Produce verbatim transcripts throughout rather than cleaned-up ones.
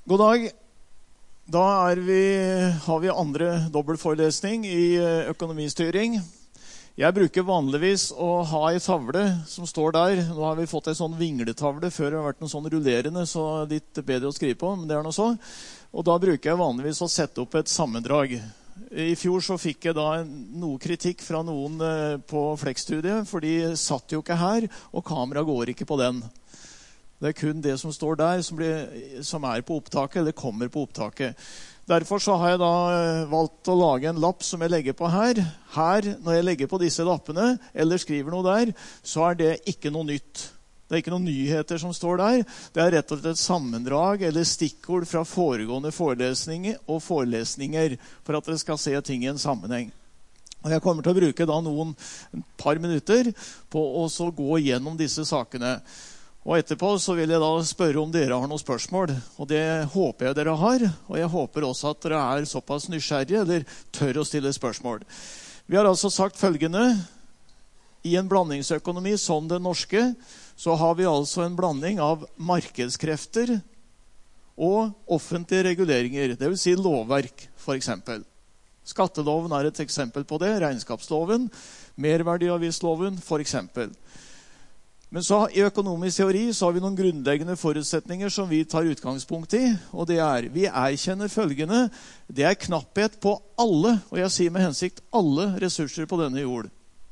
God dag. Da er vi, har vi andre dobbeltforelesning i økonomistyring. Jeg bruker vanligvis å ha en tavle som står der. Nå har vi fått en sånn vingletavle. Før det har vært en sånn rullerende, så litt bedre å skrive på, men det er noe så. Og da bruker jeg vanligvis å sette opp et sammendrag. I fjor så fikk jeg da noe kritikk fra noen på Flex-studiet, for de satt jo ikke her, og kamera går ikke på den. Det er kun det som står der som, blir, som er på opptaket, eller kommer på opptaket. Derfor så har jeg da valgt å lage en lapp som jeg legger på her. Her, når jeg legger på disse lappene, eller skriver noe der, så er det ikke noe nytt. Det er ikke noen nyheter som står der. Det er rett og slett et sammendrag eller stikkord fra foregående forelesninger og forelesninger, for at dere skal se ting i en sammenheng. Og jeg kommer til å bruke da noen et par minutter på å så gå gjennom disse sakene. Og etterpå så vil jeg da spørre om dere har noen spørsmål, og det håper jeg dere har, og jeg håper også at dere er såpass nysgjerrige eller tør å stille spørsmål. Vi har altså sagt følgende: i en blandingsøkonomi som den norske, så har vi altså en blanding av markedskrefter og offentlige reguleringer, det vil si lovverk for eksempel. Skatteloven er et eksempel på det, regnskapsloven, merverdiavgiftsloven for eksempel. Men så i økonomisk teori så har vi noen grunnleggende forutsetninger som vi tar utgangspunkt i, og det er, vi erkjenner følgende: det er knapphet på alle, og jeg sier med hensikt alle ressurser på denne jord.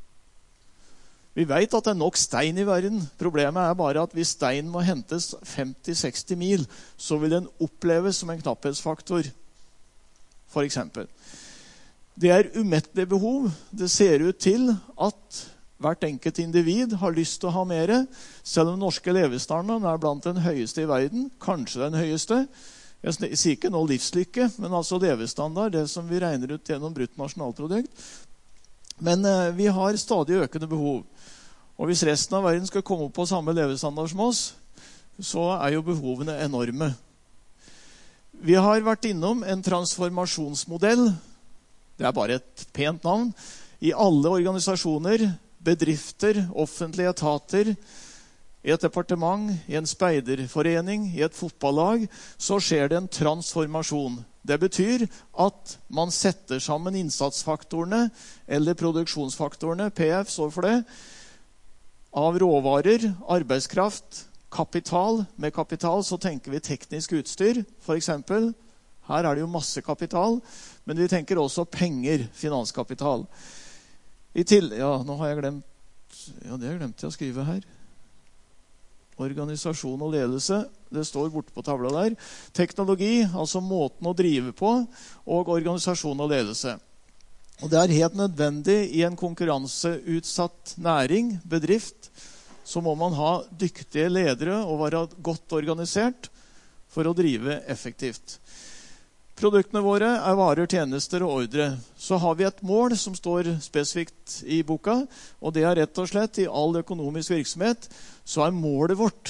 Vi vet at det er nok stein i verden. Problemet er bare at hvis stein må hentes femti til seksti mil, så vil den oppleves som en knapphetsfaktor, for eksempel. Det er umettelige behov. Det ser ut til at hvert enkelt individ har lyst til å ha mer, selv om den norske levestandarden er blant den høyeste i verden, kanskje den høyeste. Jeg sier ikke nå livslykke, men altså levestandard, det som vi regner ut gjennom bruttonasjonalprodukt. Men eh, vi har stadig økende behov. Og hvis resten av verden skal komme opp på samme levestandard som oss, så er jo behovene enorme. Vi har vært innom en transformasjonsmodell, det er bare et pent navn, i alle organisasjoner, bedrifter, offentlige etater, i et departement, i en speiderforening, i et fotballag, så skjer det en transformasjon. Det betyr at man setter sammen innsatsfaktorene, eller produksjonsfaktorene, P F står for det, av råvarer, arbeidskraft, kapital. Med kapital så tenker vi teknisk utstyr, for eksempel. Her er det jo masse kapital, men vi tenker også penger, finanskapital. I til, ja, nå har jeg glemt, ja, det har jeg glemt til å skrive her. Organisasjon og ledelse, det står borte på tavla der. Teknologi, altså måten å drive på, og organisasjon og ledelse. Og det er helt nødvendig i en konkurranseutsatt næring, bedrift, så må man ha dyktige ledere og være godt organisert for å drive effektivt. Produktene våre er varer, tjenester og ordre. Så har vi et mål som står spesifikt i boka, og det er rett og slett i all økonomisk virksomhet, så er målet vårt.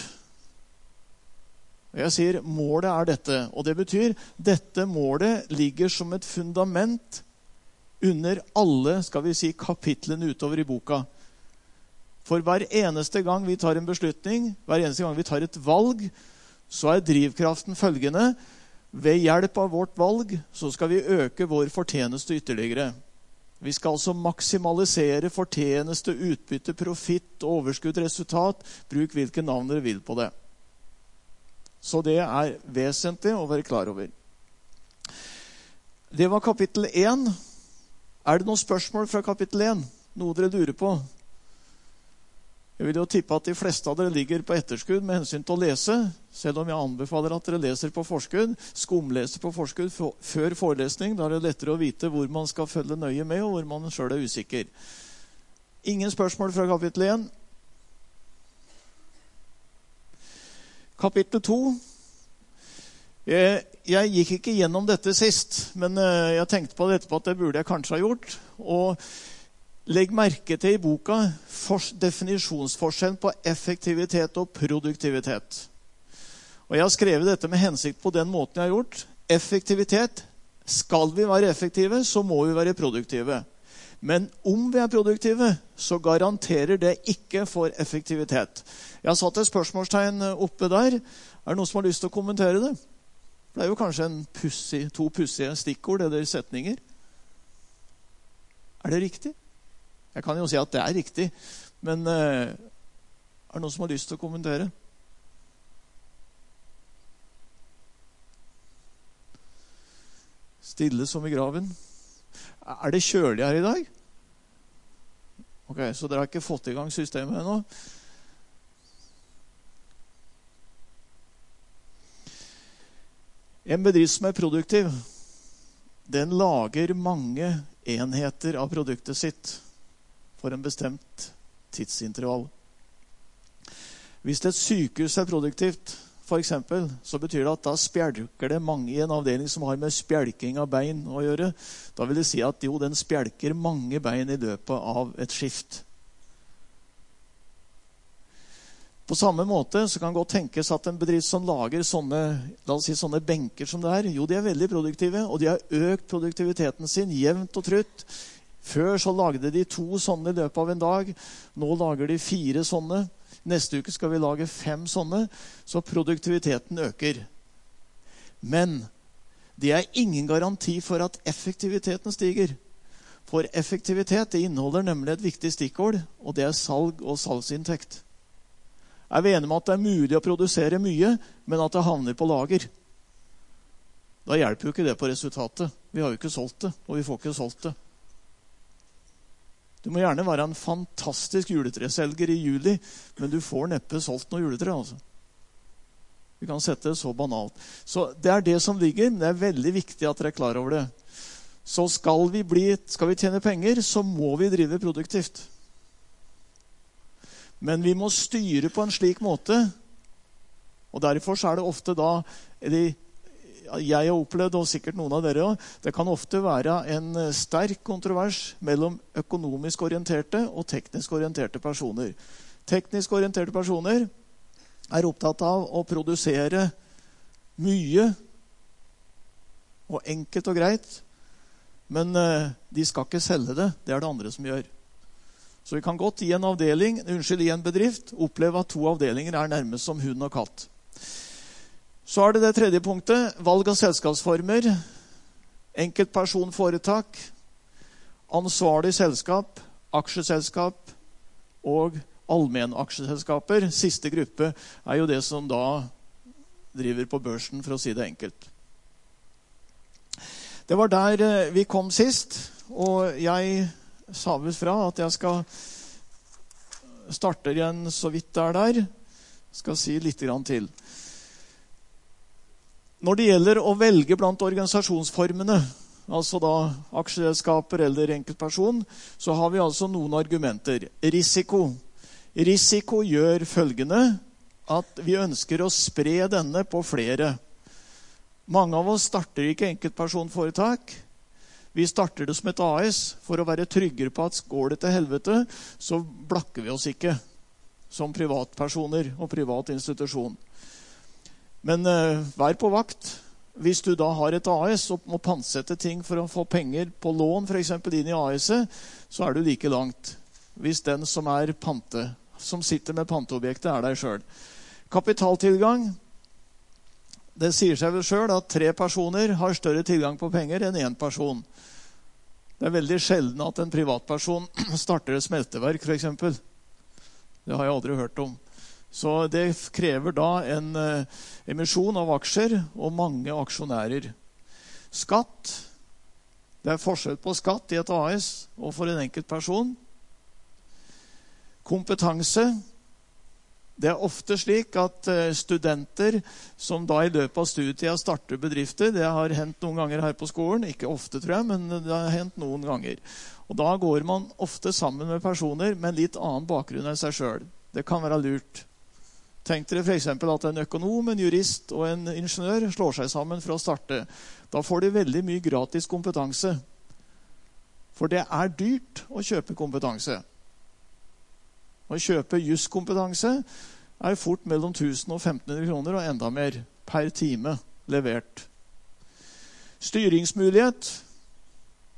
Jeg sier målet er dette, og det betyr dette målet ligger som et fundament under alle, skal vi si, kapitlene utover i boka. For hver eneste gang vi tar en beslutning, hver eneste gang vi tar et valg, så er drivkraften følgende: ved hjelp av vårt valg så skal vi øke vår fortjeneste ytterligere. Vi skal altså maksimalisere fortjeneste, utbytte, profitt, overskudd, resultat. Bruk hvilke navn dere vil på det. Så det er vesentlig å være klar over. Det var kapittel én. Er det noen spørsmål fra kapittel én? Noe dere lurer på? Jeg vil jo tippe at de fleste av dere ligger på etterskudd med hensyn til å lese, selv om jeg anbefaler at dere leser på forskudd, skumleser på forskudd før forelesning. Da er det lettere å vite hvor man skal følge nøye med, og hvor man selv er usikker. Ingen spørsmål fra kapittel én. Kapittel to. Jeg, jeg gikk ikke gjennom dette sist, men jeg tenkte på det etterpå at det burde jeg kanskje ha gjort, og legg merke til i boka definisjonsforskjellen på effektivitet og produktivitet. Og jeg har skrevet dette med hensikt på den måten jeg har gjort. Effektivitet, skal vi være effektive, så må vi være produktive. Men om vi er produktive, så garanterer det ikke for effektivitet. Jeg har satt et spørsmålstegn oppe der. Er det noen som har lyst til å kommentere det? For det er jo kanskje en pussig, to pussige stikkord eller setninger. Er det riktig? Jeg kan jo si at det er riktig, men uh, er det noen som har lyst til å kommentere? Stille som i graven. Er det kjølig her i dag? Ok, så dere har ikke fått i gang systemet ennå? En bedrift som er produktiv, den lager mange enheter av produktet sitt for en bestemt tidsintervall. Hvis et sykehus er produktivt, for eksempel, så betyr det at da spjelker det mange i en avdeling som har med spjelking av bein å gjøre. Da vil det si at jo, den spjelker mange bein i løpet av et skift. På samme måte så kan godt tenkes at en bedrift som lager sånne, la oss si sånne benker som det her, jo, de er veldig produktive, og de har økt produktiviteten sin jevnt og trutt. Før så lagde de to sånne i løpet av en dag. Nå lager de fire sånne. Neste uke skal vi lage fem sånne, så produktiviteten øker. Men det er ingen garanti for at effektiviteten stiger. For effektivitet, det inneholder nemlig et viktig stikkord, og det er salg og salgsinntekt. Er vi enige om at det er mulig å produsere mye, men at det havner på lager? Da hjelper jo ikke det på resultatet. Vi har jo ikke solgt det, og vi får ikke solgt det. Du må gjerne være en fantastisk juletreselger i juli, men du får neppe solgt noe juletre, altså. Vi kan sette det så banalt. Så det er det som ligger, men det er veldig viktig at dere er klar over det. Så skal vi, bli, skal vi tjene penger, så må vi drive produktivt. Men vi må styre på en slik måte, og derfor så er det ofte da, eller jeg har opplevd, og sikkert noen av dere også, det kan ofte være en sterk kontrovers mellom økonomisk orienterte og teknisk orienterte personer. Teknisk orienterte personer er opptatt av å produsere mye og enkelt og greit, men de skal ikke selge det. Det er det andre som gjør. Så vi kan godt i en avdeling, unnskyld, i en bedrift, oppleve at to avdelinger er nærmest som hund og katt. Så er det det tredje punktet, valg av selskapsformer, enkeltpersonforetak, ansvarlig selskap, aksjeselskap og allmenaksjeselskaper. Siste gruppe er jo det som da driver på børsen, for å si det enkelt. Det var der vi kom sist, og jeg sa vel fra at jeg skal starte igjen så vidt det er der. Jeg skal si litt grann til. Når det gjelder å velge blant organisasjonsformene, altså da aksjeselskaper eller enkeltperson, så har vi altså noen argumenter. Risiko. Risiko gjør følgende, at vi ønsker å spre denne på flere. Mange av oss starter ikke enkeltpersonforetak. Vi starter det som et A S for å være tryggere på at går det til helvete, så blakker vi oss ikke som privatpersoner og privat institusjon. Men uh, vær på vakt. Hvis du da har et A S og må pantsette ting for å få penger på lån, for eksempel inn i A S-et, så er du like langt. Hvis den som er pante, som sitter med panteobjektet, er deg selv. Kapitaltilgang. Det sier seg vel selv at tre personer har større tilgang på penger enn en person. Det er veldig sjelden at en privatperson starter et smelteverk, for eksempel. Det har jeg aldri hørt om. Så det krever da en uh, emisjon av aksjer og mange aksjonærer. Skatt. Det er forskjell på skatt i et A S og for en enkelt person. Kompetanse. Det er ofte slik at uh, studenter som da i løpet av studietiden starter bedrifter, det har hendt noen ganger her på skolen, ikke ofte tror jeg, men det har hendt noen ganger. Og da går man ofte sammen med personer med en litt annen bakgrunn enn seg selv. Det kan være lurt. Tenk dere for eksempel at en økonom, en jurist og en ingeniør slår seg sammen for å starte. Da får de veldig mye gratis kompetanse. For det er dyrt å kjøpe kompetanse. Å kjøpe juskompetanse er fort mellom tusen og femten hundre kroner og enda mer per time levert. Styringsmulighet.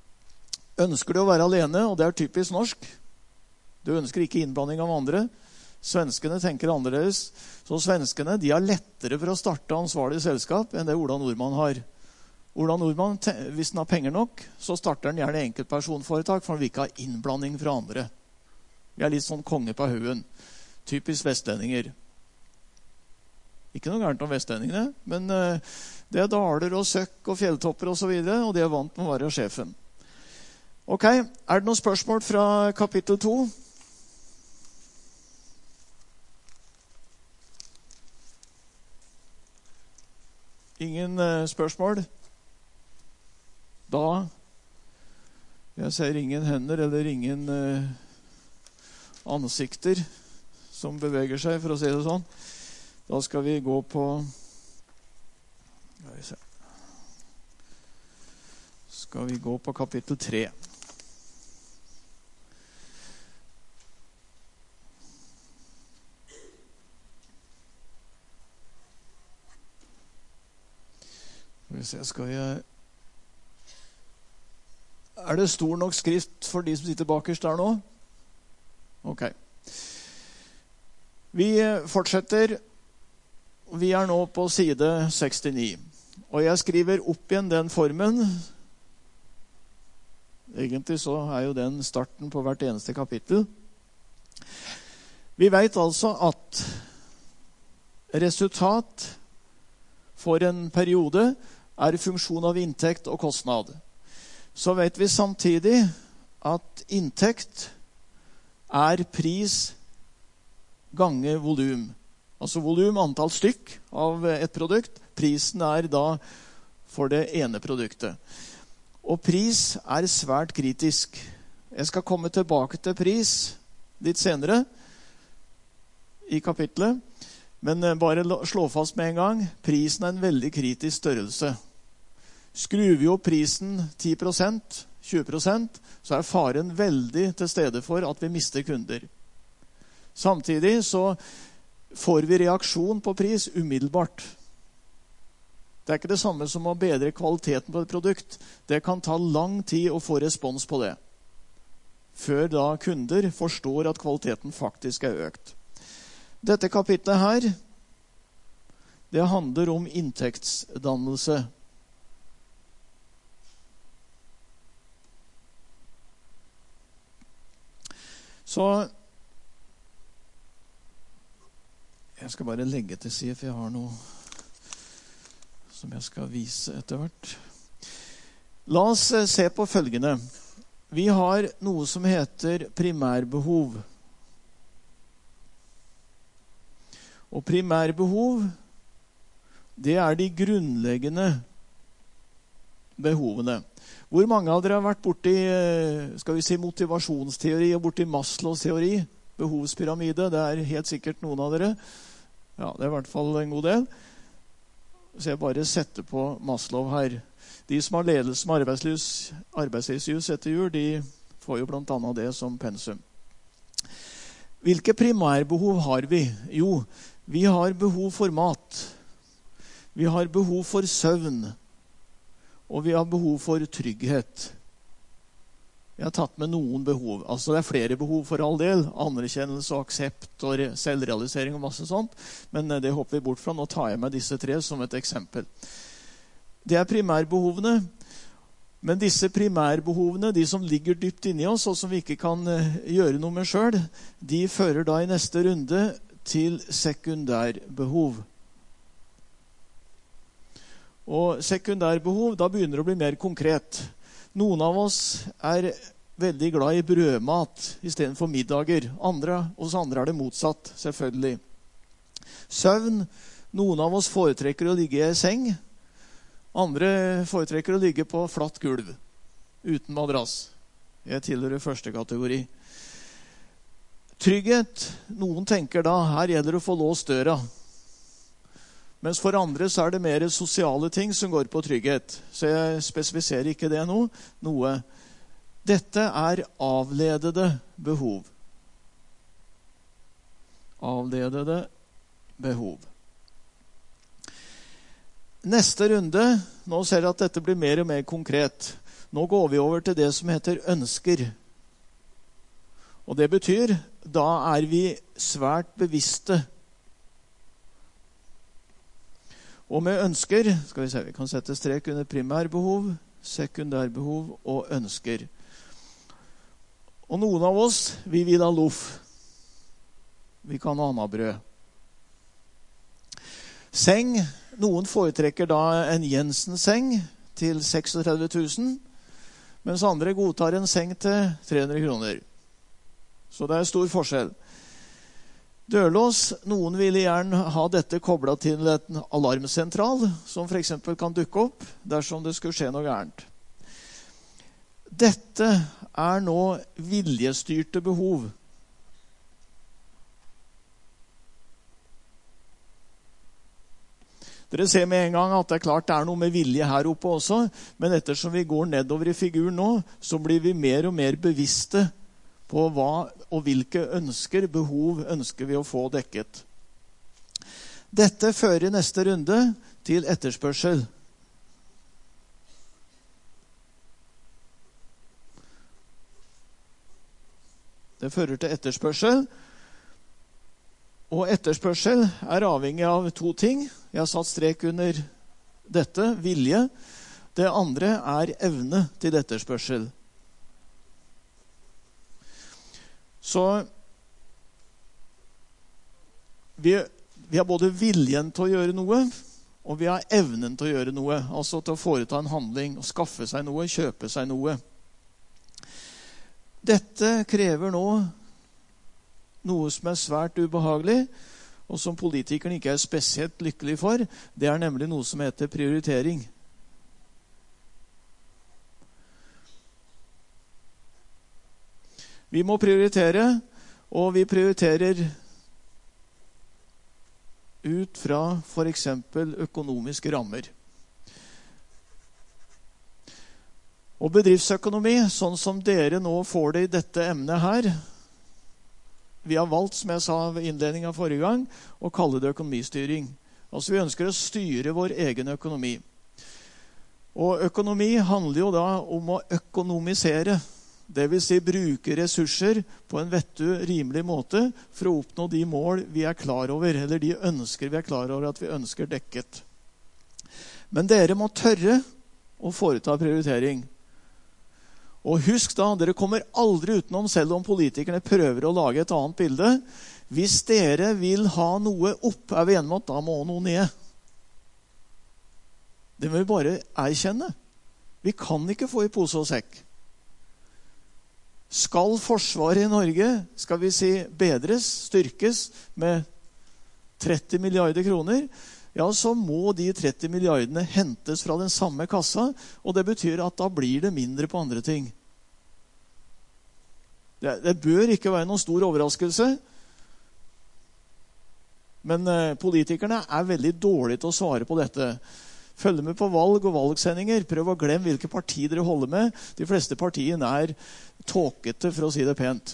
Ønsker du å være alene, og det er typisk norsk. Du ønsker ikke innblanding av andre. Svenskene tenker annerledes. Så svenskene de har lettere for å starte ansvarlig selskap enn det Ola Nordmann har. Ola Nordmann, hvis han har penger nok, så starter han gjerne enkeltpersonforetak, for han vil ikke ha innblanding fra andre. Vi er litt sånn konge på haugen. Typisk vestlendinger. Ikke noe gærent om vestlendingene, men uh, det er daler og søkk og fjelltopper og så videre, og de er vant med å være sjefen. Ok, er det noen spørsmål fra kapittel to? Ingen uh, spørsmål? Da, jeg ser ingen hender eller ingen uh, ansikter som beveger seg, for å si det sånn. Da skal vi gå på, skal vi se, skal vi gå på kapittel tre. Skal vi se, skal jeg... Er det stor nok skrift for de som sitter bakerst der nå? Ok. Vi fortsetter. Vi er nå på side sekstini. Og jeg skriver opp igjen den formen. Egentlig så er jo den starten på hvert eneste kapittel. Vi vet altså at resultat for en periode er funksjon av inntekt og kostnad. Så vet vi samtidig at inntekt er pris gange volum. Altså volum, antall stykk av et produkt. Prisen er da for det ene produktet. Og pris er svært kritisk. Jeg skal komme tilbake til pris litt senere i kapitlet. Men bare slå fast med en gang, prisen er en veldig kritisk størrelse. Skrur vi opp prisen ti prosent, tjue prosent, så er faren veldig til stede for at vi mister kunder. Samtidig så får vi reaksjon på pris umiddelbart. Det er ikke det samme som å bedre kvaliteten på et produkt. Det kan ta lang tid å få respons på det, før da kunder forstår at kvaliteten faktisk er økt. Dette kapitlet her, det handler om inntektsdannelse. Så jeg skal bare legge til side, for jeg har noe som jeg skal vise etter hvert. La oss se på følgende. Vi har noe som heter primærbehov. Og primærbehov, det er de grunnleggende behovene. Hvor mange av dere har vært borti, skal vi si, motivasjonsteori og borti Maslows teori, behovspyramide? Det er helt sikkert noen av dere. Ja, det er i hvert fall en god del. Så jeg bare setter på Maslow her. De som har ledelse med arbeidslivs, arbeidslivsjus etter jul, de får jo blant annet det som pensum. Hvilke primærbehov har vi? Jo, vi har behov for mat. Vi har behov for søvn. Og vi har behov for trygghet. Jeg har tatt med noen behov. Altså det er flere behov for all del. Anerkjennelse og aksept og selvrealisering og masse sånt. Men det hopper vi bort fra. Nå tar jeg med disse tre som et eksempel. Det er primærbehovene. Men disse primærbehovene, de som ligger dypt inni oss, og som vi ikke kan gjøre noe med selv, de fører da i neste runde til sekundærbehov. Og sekundærbehov, da begynner det å bli mer konkret. Noen av oss er veldig glad i brødmat i stedet for middager. Andre, hos andre er det motsatt, selvfølgelig. Søvn, noen av oss foretrekker å ligge i seng. Andre foretrekker å ligge på flatt gulv, uten madrass. Jeg tilhører første kategori. Trygghet, noen tenker da, her gjelder det å få låst døra. Mens for andre så er det mer sosiale ting som går på trygghet. Så jeg spesifiserer ikke det nå. Noe. Dette er avledede behov. Avledede behov. Neste runde, nå ser jeg at dette blir mer og mer konkret. Nå går vi over til det som heter ønsker. Og det betyr, da er vi svært bevisste. Og med ønsker, skal vi se, vi kan sette strek under primærbehov, sekundærbehov og ønsker. Og noen av oss, vi vil ha loff. Vi kan ha anabrød. Seng, noen foretrekker da en Jensen-seng til trekstiseks tusen, mens andre godtar en seng til tre hundre kroner. Så det er stor forskjell. Dørlås, noen vil gjerne ha dette koblet til en alarmsentral, som for eksempel kan dukke opp dersom det skulle skje noe gærent. Dette er nå viljestyrte behov. Dere ser med en gang at det er klart det er noe med vilje her oppe også, men ettersom vi går nedover i figuren nå, så blir vi mer og mer bevisste på hva og hvilke ønsker, behov ønsker vi å få dekket. Dette fører i neste runde til etterspørsel. Det fører til etterspørsel. Og etterspørsel er avhengig av to ting. Jeg har satt strek under dette, vilje. Det andre er evne til etterspørsel. Så vi, vi har både viljen til å gjøre noe, og vi har evnen til å gjøre noe. Altså til å foreta en handling, og skaffe seg noe, kjøpe seg noe. Dette krever nå noe som er svært ubehagelig, og som politikerne ikke er spesielt lykkelige for. Det er nemlig noe som heter prioritering. Vi må prioritere, og vi prioriterer ut fra for eksempel økonomiske rammer. Og bedriftsøkonomi, sånn som dere nå får det i dette emnet her, vi har valgt, som jeg sa ved innledningen av forrige gang, å kalle det økonomistyring. Altså vi ønsker å styre vår egen økonomi. Og økonomi handler jo da om å økonomisere. Det vil si bruke ressurser på en vettu, rimelig måte for å oppnå de mål vi er klar over, eller de ønsker vi er klar over at vi ønsker dekket. Men dere må tørre å foreta prioritering. Og husk da, dere kommer aldri utenom, selv om politikerne prøver å lage et annet bilde. Hvis dere vil ha noe opp, er vi enige om at da må noe ned. Det må vi bare erkjenne. Vi kan ikke få i pose og sekk. Skal forsvaret i Norge, skal vi si, bedres, styrkes med tretti milliarder kroner, ja, så må de tretti milliardene hentes fra den samme kassa, og det betyr at da blir det mindre på andre ting. Det, det bør ikke være noen stor overraskelse, men eh, politikerne er veldig dårlige til å svare på dette. Følg med på valg og valgsendinger, prøv å glemme hvilke partier dere holder med. De fleste partiene er tåkete, for å si det pent.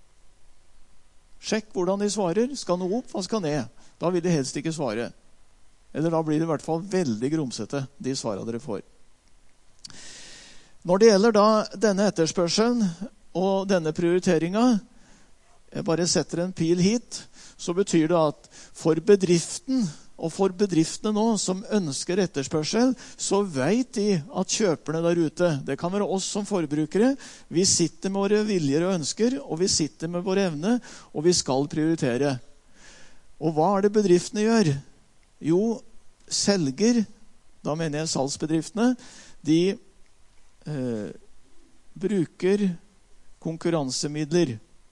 Sjekk hvordan de svarer. Skal noe opp, hva skal ned? Da vil de helst ikke svare. Eller da blir det i hvert fall veldig grumsete, de svarene dere får. Når det gjelder da denne etterspørselen og denne prioriteringen, jeg bare setter en pil hit, så betyr det at for bedriften, og for bedriftene nå som ønsker etterspørsel, så vet de at kjøperne der ute, det kan være oss som forbrukere, vi sitter med våre viljer og ønsker, og vi sitter med vår evne, og vi skal prioritere. Og hva er det bedriftene gjør? Jo, selger, da mener jeg salgsbedriftene, de eh, bruker konkurransemidler.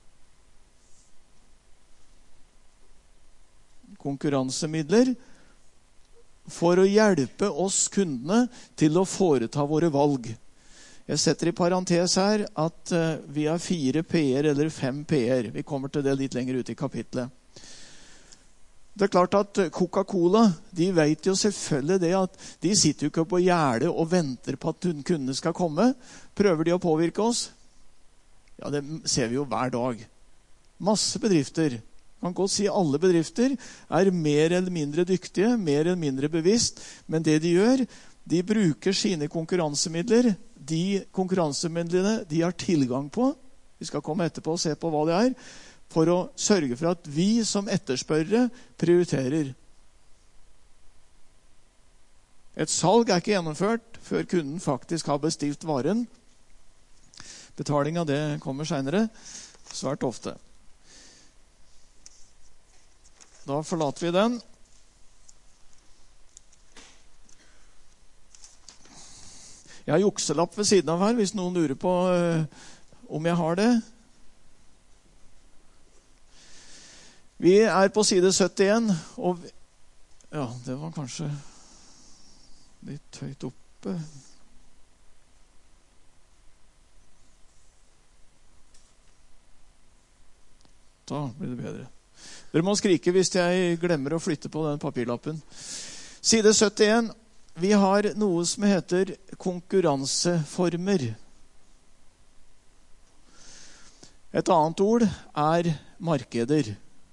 Konkurransemidler for å hjelpe oss kundene til å foreta våre valg. Jeg setter i parentes her at uh, vi har fire P-er eller fem P-er. Vi kommer til det litt lenger ut i kapitlet. Det er klart at Coca-Cola, de vet jo selvfølgelig det at de sitter jo ikke på gjerdet og venter på at kundene skal komme. Prøver de å påvirke oss? Ja, det ser vi jo hver dag. Masse bedrifter. Man kan godt si alle bedrifter er mer eller mindre dyktige, mer eller mindre bevisst, men det de gjør, de bruker sine konkurransemidler, de konkurransemidlene de har tilgang på, Vi skal komme etterpå og se på hva det er, for å sørge for at vi som etterspørrere prioriterer. Et salg er ikke gjennomført før kunden faktisk har bestilt varen. Betaling av det kommer senere, svært ofte. Da forlater vi den. Jeg har jukselapp ved siden av her, hvis noen lurer på uh, om jeg har det. Vi er på side syttien, og vi, ja, det var kanskje litt høyt oppe. Da blir det bedre. Dere må skrike hvis jeg glemmer å flytte på den papirlappen. Side syttien. Vi har noe som heter konkurranseformer. Et annet ord er markeder.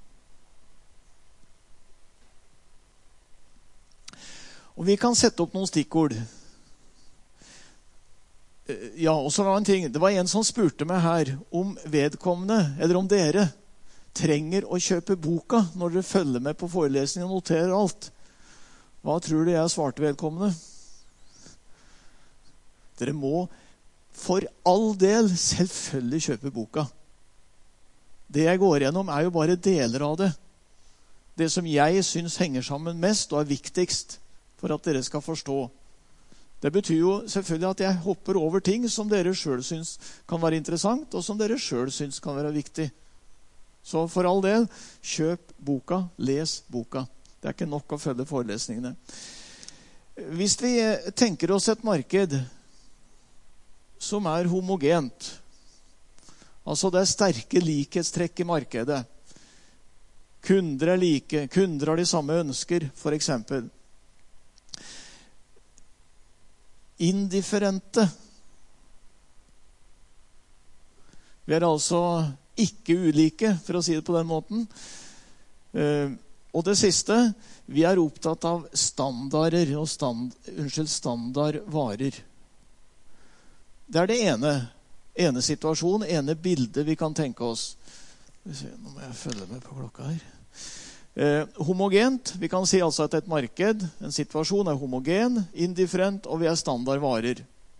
Og vi kan sette opp noen stikkord. Ja, og så var en ting. Det var en som spurte meg her om vedkommende, eller om dere, trenger å kjøpe boka når dere følger med på forelesningen og noterer alt. Hva tror du jeg svarte vedkommende? Dere må for all del selvfølgelig kjøpe boka. Det jeg går gjennom er jo bare deler av det. Det som jeg synes henger sammen mest og er viktigst for at dere skal forstå. Det betyr jo selvfølgelig at jeg hopper over ting som dere selv synes kan være interessant, og som dere selv synes kan være viktig. Så for all del, kjøp boka, les boka. Det er ikke nok å følge forelesningene. Hvis vi tenker oss et marked som er homogent, altså det er sterke likhetstrekk i markedet. Kunder er like, kunder har de samme ønsker, for eksempel. Indifferente. Vi er altså ikke ulike, for å si det på den måten. Og det siste, vi er opptatt av standarder og stand, unnskyld, standardvarer. Det er det ene, ene situasjon, ene bilde vi kan tenke oss. Nå må jeg følge med på klokka her. Eh, homogent, vi kan si altså at et marked, en situasjon er homogen, indifferent, og vi er standardvarer.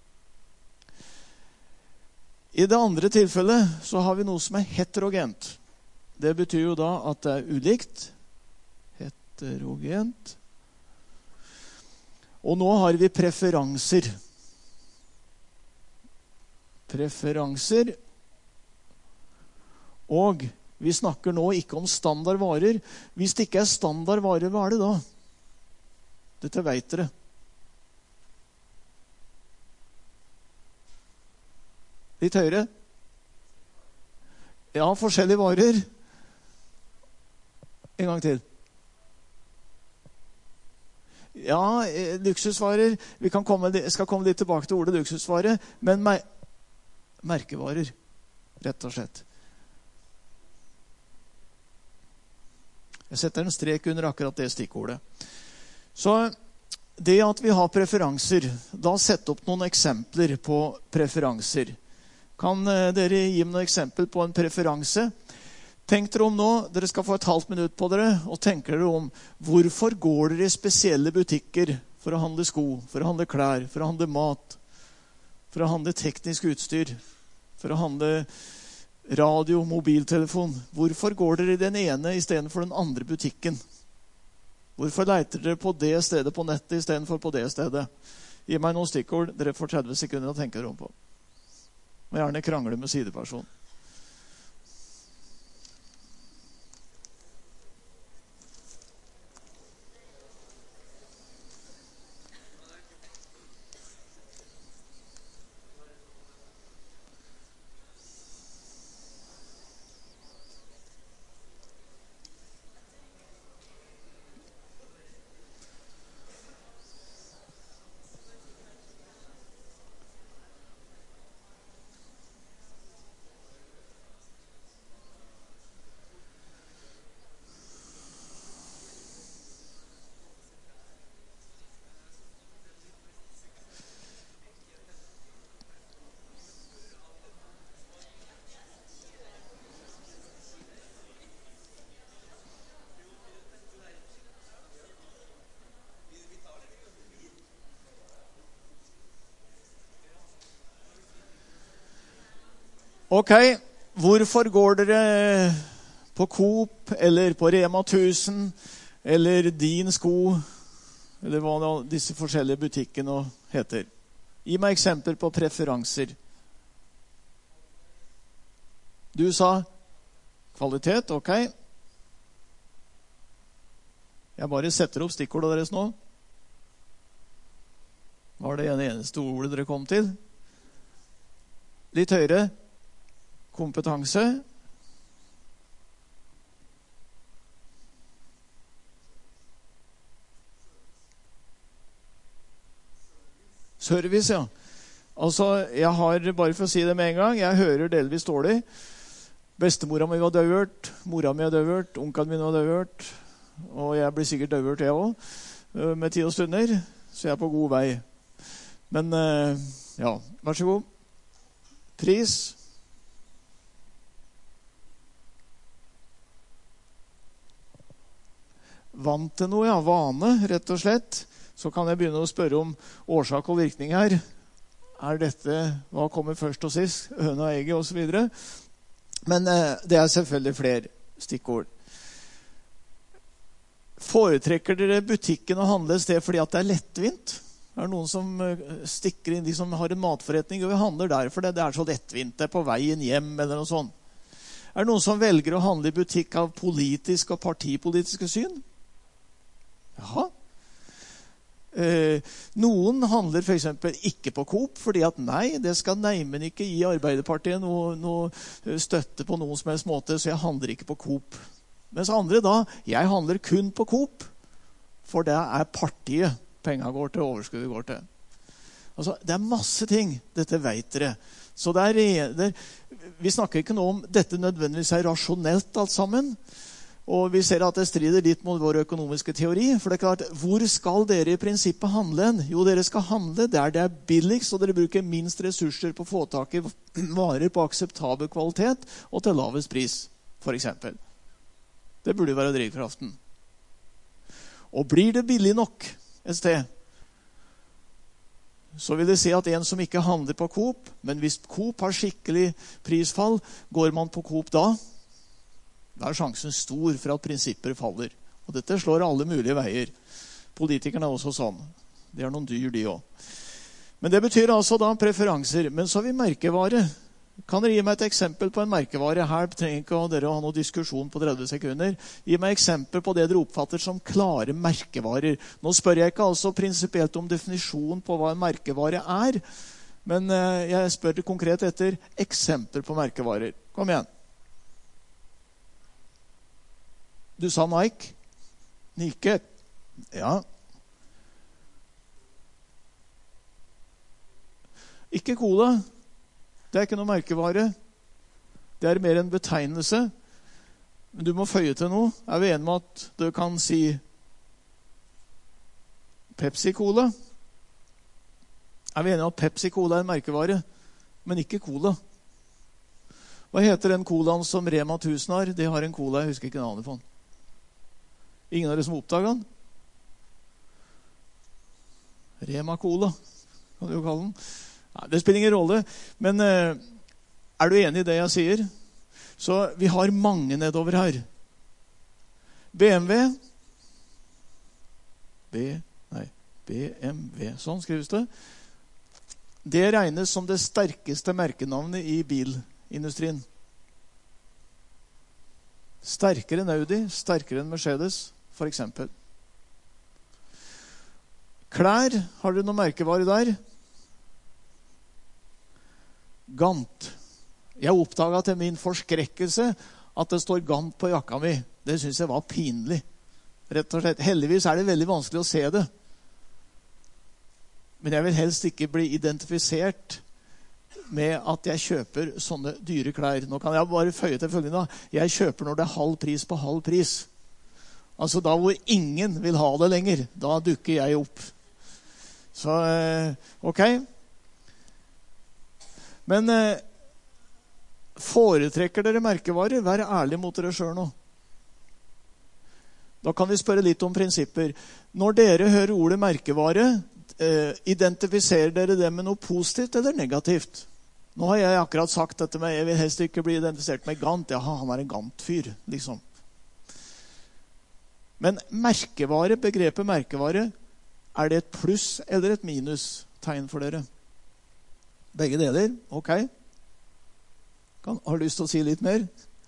I det andre tilfellet så har vi noe som er heterogent. Det betyr jo da at det er ulikt, heterogent. Og nå har vi preferanser. Preferanser. Og vi snakker nå ikke om standardvarer. Hvis det ikke er standardvarer, hva er det da? Dette vet dere. Litt høyere. Ja, forskjellige varer. En gang til. Ja, luksusvarer. Vi kan komme, skal komme litt tilbake til ordet luksusvare, men mer, merkevarer, rett og slett. Jeg setter en strek under akkurat det stikkordet. Så det at vi har preferanser, da sett opp noen eksempler på preferanser. Kan dere gi meg noen eksempel på en preferanse? Tenk dere om nå, dere skal få et halvt minutt på dere, og tenk dere om hvorfor går dere i spesielle butikker for å handle sko, for å handle klær, for å handle mat, for å handle teknisk utstyr, for å handle radio, mobiltelefon. Hvorfor går dere i den ene i stedet for den andre butikken? Hvorfor leiter dere på det stedet på nettet i stedet for på det stedet? Gi meg noen stikkord, dere får tretti sekunder å tenke dere om på. Og gjerne krangle med sideperson. Ok, hvorfor går dere på Coop, eller på Rema tusen, eller Din Sko, eller hva disse forskjellige butikkene heter? Gi meg eksempler på preferanser. Du sa kvalitet, ok. Jeg bare setter opp stikkordet deres nå. Var det ene eneste ordet dere kom til? Litt høyere. Kompetanse. Service, ja. Altså, jeg har, bare for å si det med en gang, jeg hører delvis dårlig. Bestemora mi var døvert, mora mi er døvert, onkelen min var døvert, og jeg blir sikkert døvert jeg også, med tid og stunder, så jeg er på god vei. Men, ja, vær så god. Pris. Vant til noe, ja, vane, rett og slett. Så kan jeg begynne å spørre om årsak og virkning her. Er dette, hva kommer først og sist? Høna og egget og så videre. Men eh, det er selvfølgelig flere stikkord. Foretrekker dere butikken å handle et sted fordi at det er lettvint? Er det noen som stikker inn, de som har en matforretning, og vi handler der fordi det er så lettvint, det er på veien hjem eller noe sånt? Er det noen som velger å handle i butikk av politisk og partipolitiske syn? Jaha. Eh, noen handler for eksempel ikke på Coop, fordi at nei, det skal neimen ikke gi Arbeiderpartiet noe, noe støtte på noen som helst måte, så jeg handler ikke på Coop. Mens andre da, jeg handler kun på Coop, for det er partiet penger går til, overskuddet går til. Altså, det er masse ting, dette vet dere. Så det er, det er, vi snakker ikke noe om dette nødvendigvis er rasjonelt alt sammen, og vi ser at det strider litt mot vår økonomiske teori, for det er klart, hvor skal dere i prinsippet handle en? Jo, dere skal handle der det er billigst, og dere bruker minst ressurser på å få tak i varer på akseptabel kvalitet og til lavest pris, for eksempel. Det burde være drivkraften. Og blir det billig nok et sted, så vil det si at en som ikke handler på Coop, men hvis Coop har skikkelig prisfall, går man på Coop da? Da er sjansen stor for at prinsipper faller. Og dette slår alle mulige veier. Politikerne er også sånn. De er noen dyr, de også. Men det betyr altså da preferanser. Men så har vi merkevare. Kan dere gi meg et eksempel på en merkevare? Her trenger ikke dere å ha noen diskusjon på tretti sekunder. Gi meg eksempel på det dere oppfatter som klare merkevarer. Nå spør jeg ikke altså prinsipielt om definisjon på hva en merkevare er, men jeg spør det konkret etter eksempel på merkevarer. Kom igjen. Du sa Nike. Nike. Ja. Ikke Cola. Det er ikke noe merkevare. Det er mer en betegnelse. Men du må føye til noe. Er vi enige med at du kan si Pepsi-Cola? Er vi enige med at Pepsi-Cola er en merkevare, men ikke Cola? Hva heter den colaen som Rema tusen har? De har en cola, jeg husker ikke navnet på den. Ingen av dere som oppdager den? Rema Cola, kan du jo kalle den. Nei, det spiller ingen rolle, men eh, er du enig i det jeg sier? Så vi har mange nedover her. B M W. B, nei, B M W, sånn skrives det. Det regnes som det sterkeste merkenavnet i bilindustrien. Sterkere enn Audi, sterkere enn Mercedes, for eksempel. Klær, har du noen merkevare der? Gant. Jeg oppdaget til min forskrekkelse at det står Gant på jakka mi. Det synes jeg var pinlig. Rett og slett. Heldigvis er det veldig vanskelig å se det. Men jeg vil helst ikke bli identifisert med at jeg kjøper sånne dyre klær. Nå kan jeg bare føye til følgende. Jeg kjøper når det er halv pris på halv pris. Altså da hvor ingen vil ha det lenger, da dukker jeg opp. Så, ok. Men foretrekker dere merkevarer? Vær ærlig mot dere selv nå. Da kan vi spørre litt om prinsipper. Når dere hører ordet merkevare, identifiserer dere det med noe positivt eller negativt? Nå har jeg akkurat sagt dette med, jeg vil helst ikke bli identifisert med Gant. Ja, han er en Gant-fyr, liksom. Men merkevare, begrepet merkevare, er det et pluss eller et minus-tegn for dere? Begge deler, ok. Kan, har du lyst til å si litt mer?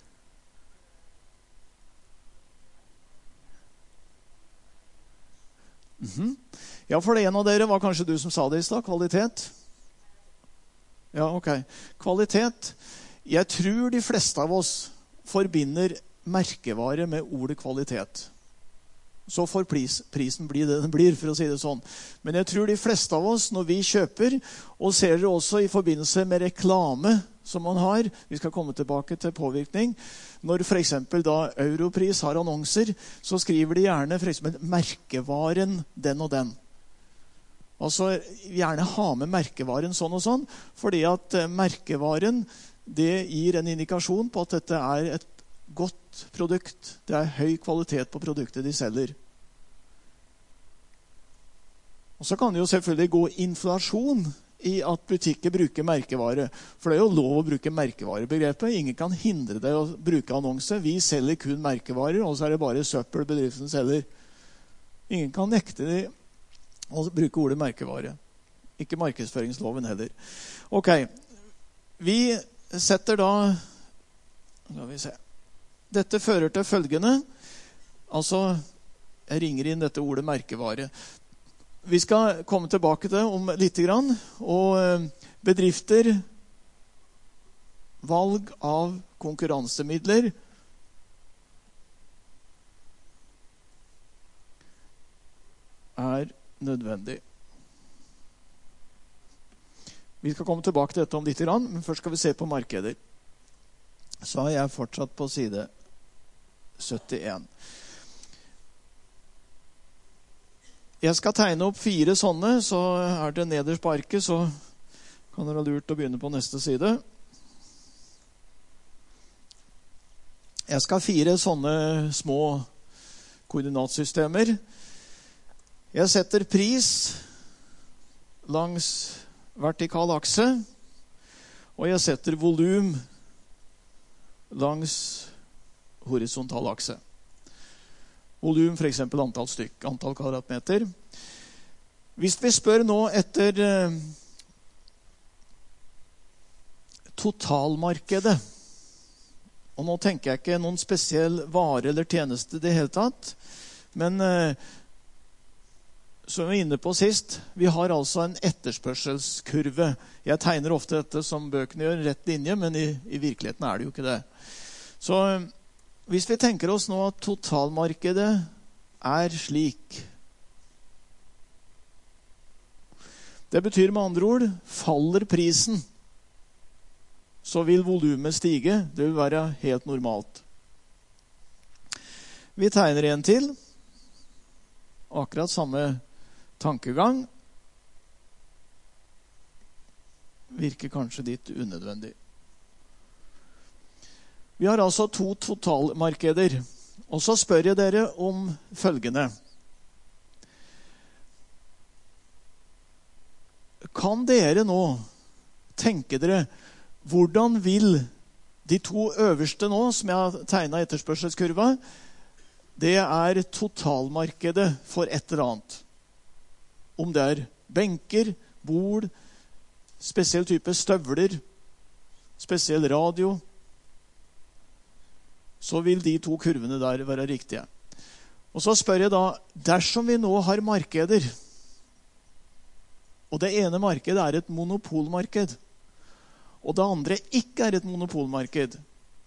Mm-hmm. Ja, for det en av dere var kanskje du som sa det i sted, kvalitet. Ja, ok. Kvalitet. Jeg tror de fleste av oss forbinder merkevare med ordet kvalitet. Så får pris, prisen bli det den blir, for å si det sånn. Men jeg tror de fleste av oss, når vi kjøper, og ser det også i forbindelse med reklame som man har, vi skal komme tilbake til påvirkning, når for eksempel da Europris har annonser, så skriver de gjerne for eksempel merkevaren den og den. Altså gjerne ha med merkevaren sånn og sånn, fordi at merkevaren, det gir en indikasjon på at dette er et godt produkt. Det er høy kvalitet på produktet de selger. Og så kan det jo selvfølgelig gå inflasjon i at butikker bruker merkevare. For det er jo lov å bruke merkevarebegrepet. Ingen kan hindre deg å bruke annonse. Vi selger kun merkevarer, og så er det bare søppel bedriften selger. Ingen kan nekte de å bruke ordet merkevare. Ikke markedsføringsloven heller. Ok, vi setter da, skal vi se, dette fører til følgende, altså, jeg ringer inn dette ordet merkevare. Vi skal komme tilbake til det om litt grann, og bedrifter, valg av konkurransemidler, er nødvendig. Vi skal komme tilbake til dette om litt grann, men først skal vi se på markeder. Så har jeg fortsatt på side syttien. Jeg skal tegne opp fire sånne, så er det nederst på arket, så kan det være lurt å begynne på neste side. Jeg skal ha fire sånne små koordinatsystemer. Jeg setter pris langs vertikal akse, og jeg setter volum langs horisontal akse. Volum, for eksempel antall stykk, antall kvadratmeter. Hvis vi spør nå etter eh, totalmarkedet, og nå tenker jeg ikke noen spesiell vare eller tjeneste i det hele tatt, men eh, som vi var inne på sist, vi har altså en etterspørselskurve. Jeg tegner ofte dette som bøkene gjør, rett linje, men i, i virkeligheten er det jo ikke det. Så hvis vi tenker oss nå at totalmarkedet er slik, det betyr med andre ord, faller prisen, så vil volumet stige. Det vil være helt normalt. Vi tegner en til. Akkurat samme tankegang. Virker kanskje litt unødvendig. Vi har altså to totalmarkeder. Og så spør jeg dere om følgende. Kan dere nå tenke dere, hvordan vil de to øverste nå, som jeg har tegnet etterspørselskurva, det er totalmarkedet for et eller annet. Om det er benker, bord, spesiell type støvler, spesiell radio, så vil de to kurvene der være riktige. Og så spør jeg da, dersom vi nå har markeder, og det ene markedet er et monopolmarked, og det andre ikke er et monopolmarked.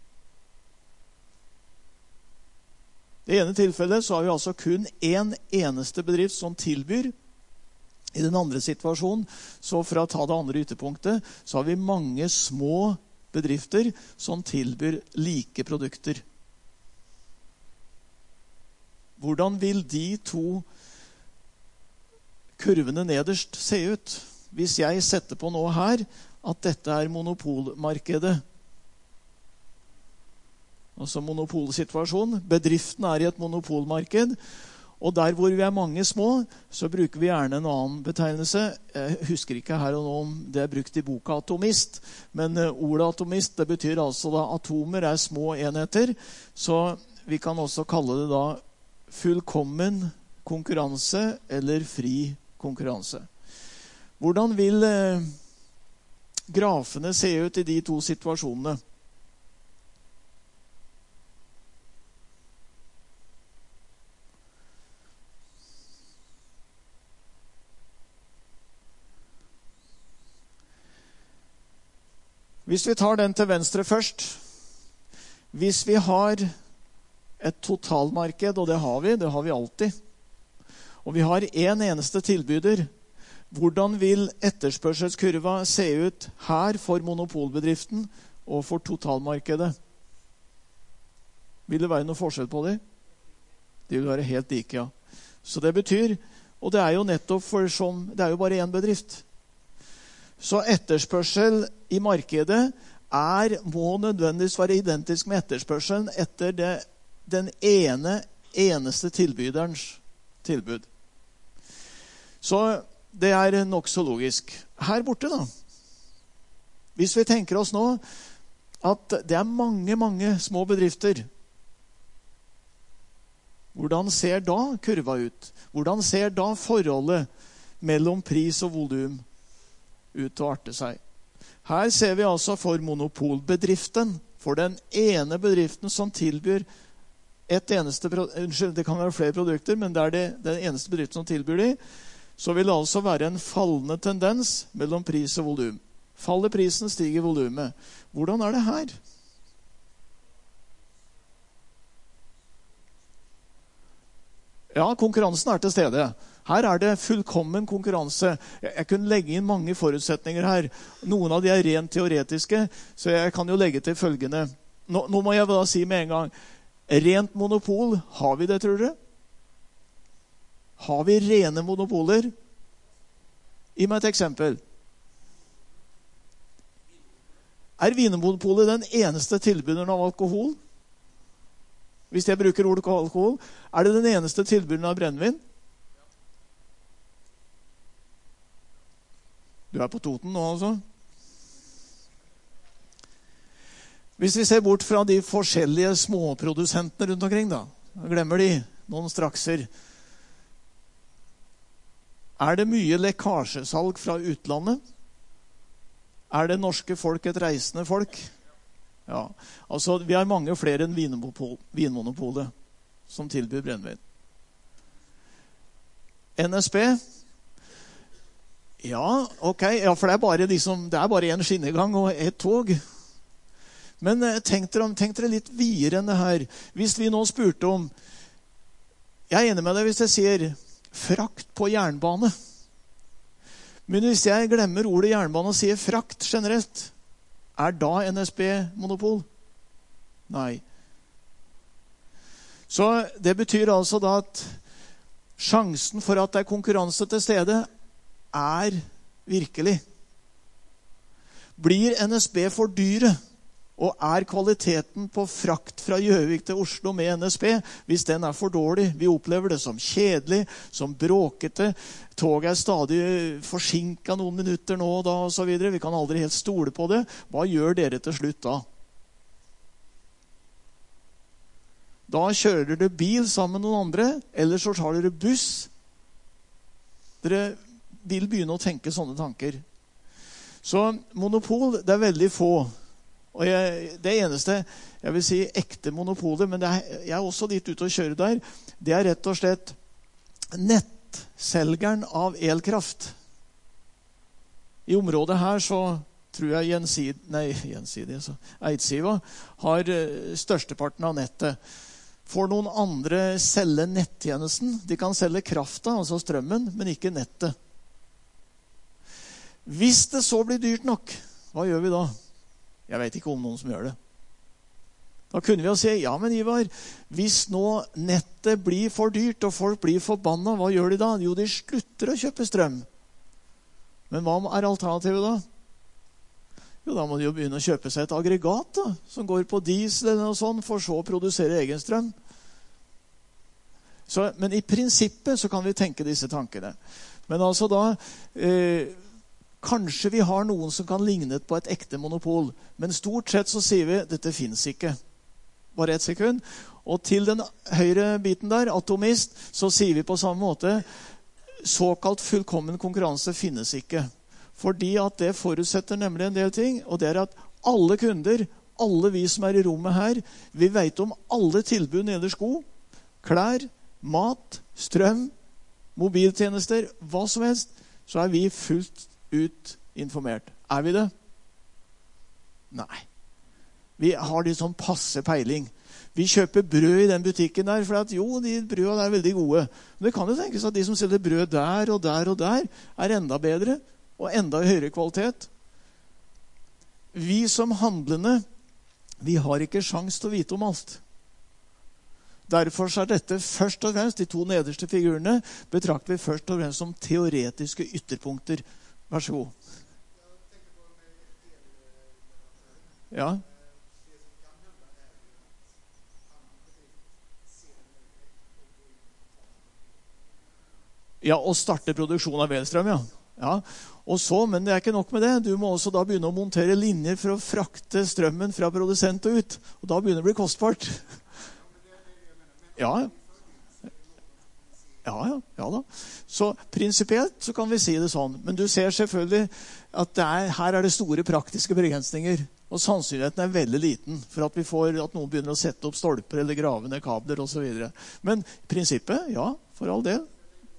I det ene tilfellet så har vi altså kun en eneste bedrift som tilbyr. I den andre situasjonen, så for å ta det andre ytterpunktet, så har vi mange små bedrifter som tilbyr like produkter. Hvordan vil de to kurvene nederst se ut? Hvis jeg setter på nå her at dette er monopolmarkedet, altså monopolsituasjon, bedriften er i et monopolmarked, Og der hvor vi er mange små, så bruker vi gjerne en annen betegnelse. Jeg husker ikke her og nå om det er brukt i boka atomist, men ordet atomist, det betyr altså da atomer er små enheter, så vi kan også kalle det da fullkommen konkurranse eller fri konkurranse. Hvordan vil eh, grafene se ut i de to situasjonene? Hvis vi tar den til venstre først, hvis vi har et totalmarked, og det har vi, det har vi alltid, og vi har en eneste tilbyder, hvordan vil etterspørselskurva se ut her for monopolbedriften og for totalmarkedet? Vil det være noe forskjell på det? Det vil være helt like, ja. Så det betyr, og det er jo nettopp for som, det er jo bare en bedrift. Så etterspørsel i markedet er, må nødvendigvis være identisk med etterspørselen etter det, den ene, eneste tilbyderens tilbud. Så det er nok så logisk. Her borte da, hvis vi tenker oss nå at det er mange, mange små bedrifter, hvordan ser da kurva ut? Hvordan ser da forholdet mellom pris og volum ut å arte seg? Her ser vi altså for monopolbedriften, for den ene bedriften som tilbyr et eneste, unnskyld, det kan være flere produkter, men det er det, den eneste bedriften som tilbyr de, så vil det altså være en fallende tendens mellom pris og volum. Faller prisen, stiger volumet. Hvordan er det her? Ja, konkurransen er til stede. Her er det fullkommen konkurranse. Jeg kunne legge inn mange forutsetninger her. Noen av de er rent teoretiske, så jeg kan jo legge til følgende. Nå, nå må jeg da si med en gang, rent monopol, har vi det, tror dere? Har vi rene monopoler? Gi meg et eksempel. Er Vinmonopolet den eneste tilbyderen av alkohol? Hvis jeg bruker ordet alkohol, er det den eneste tilbyderen av brennevin? Du er på Toten nå, altså. Hvis vi ser bort fra de forskjellige småprodusentene rundt omkring, da, glemmer de noen strakser. Er det mye lekkasjesalg fra utlandet? Er det norske folk et reisende folk? Ja, altså vi har mange flere enn Vinmonopol, Vinmonopolet som tilbyr brennevin. N S B? Ja, ok, ja, for det er bare, liksom, det er bare en skinnegang og et tog. Men tenk dere, tenk dere litt videre enn det her. Hvis vi nå spurte om, jeg er enig med deg hvis jeg sier frakt på jernbane. Men hvis jeg glemmer ordet jernbane og sier frakt generelt, er da N S B monopol? Nei. Så det betyr altså da at sjansen for at det er konkurranse til stede er virkelig. Blir N S B for dyre, og er kvaliteten på frakt fra Gjøvik til Oslo med N S B, hvis den er for dårlig, vi opplever det som kjedelig, som bråkete, toget er stadig forsinket noen minutter nå og da og så videre, vi kan aldri helt stole på det, hva gjør dere til slutt da? Da kjører dere bil sammen med noen andre, eller så tar dere buss. Dere vil begynne å tenke sånne tanker. Så monopol, det er veldig få. Og jeg, det eneste, jeg vil si ekte monopolet, men det er, jeg er også litt ute å kjøre der, det er rett og slett nettselgeren av elkraft. I området her så tror jeg Gjensid, nei, Gjensidig, så Eidsiva har størsteparten av nettet. Får noen andre selge nettjenesten? De kan selge krafta, altså strømmen, men ikke nettet. Hvis det så blir dyrt nok, hva gjør vi da? Jeg vet ikke om noen som gjør det. Da kunne vi jo si, ja, men Ivar, hvis nå nettet blir for dyrt, og folk blir forbannet, hva gjør de da? Jo, de slutter å kjøpe strøm. Men hva er alternativet da? Jo, da må de jo begynne å kjøpe seg et aggregat, da, som går på diesel eller noe sånt, for så å produsere egen strøm. Så Så, men i prinsippet så kan vi tenke disse tankene. Men altså da, eh, kanskje vi har noen som kan ligne på et ekte monopol, men stort sett så sier vi, dette finnes ikke. Bare et sekund. Og til den høyre biten der, atomist, så sier vi på samme måte, såkalt fullkommen konkurranse finnes ikke. Fordi at det forutsetter nemlig en del ting, og det er at alle kunder, alle vi som er i rommet her, vi vet om alle tilbud nede sko, klær, mat, strøm, mobiltjenester, hva som helst, så er vi fullt ut informert. Er vi det? Nei. Vi har litt sånn passe peiling. Vi kjøper brød i den butikken der, for at jo, de brødene er veldig gode. Men det kan jo tenkes at de som selger brød der og der og der, er enda bedre og enda høyere kvalitet. Vi som handlende, vi har ikke sjans til å vite om alt. Derfor er dette først og fremst, de to nederste figurene, betrakter vi først og fremst som teoretiske ytterpunkter. Vær så god. Ja. Ja, og starte produksjon av velstrøm, ja. Ja. Og så, men det er ikke nok med det. Du må også da begynne å montere linjer for å frakte strømmen fra produsent og ut. Og da begynner det å bli kostbart. Ja, ja, ja, ja da. Så prinsipielt så kan vi si det sånn. Men du ser selvfølgelig at det er, her er det store praktiske begrensninger. Og sannsynligheten er veldig liten for at vi får at noen begynner å sette opp stolper eller grave ned kabler og så videre. Men prinsippet, ja, for all del.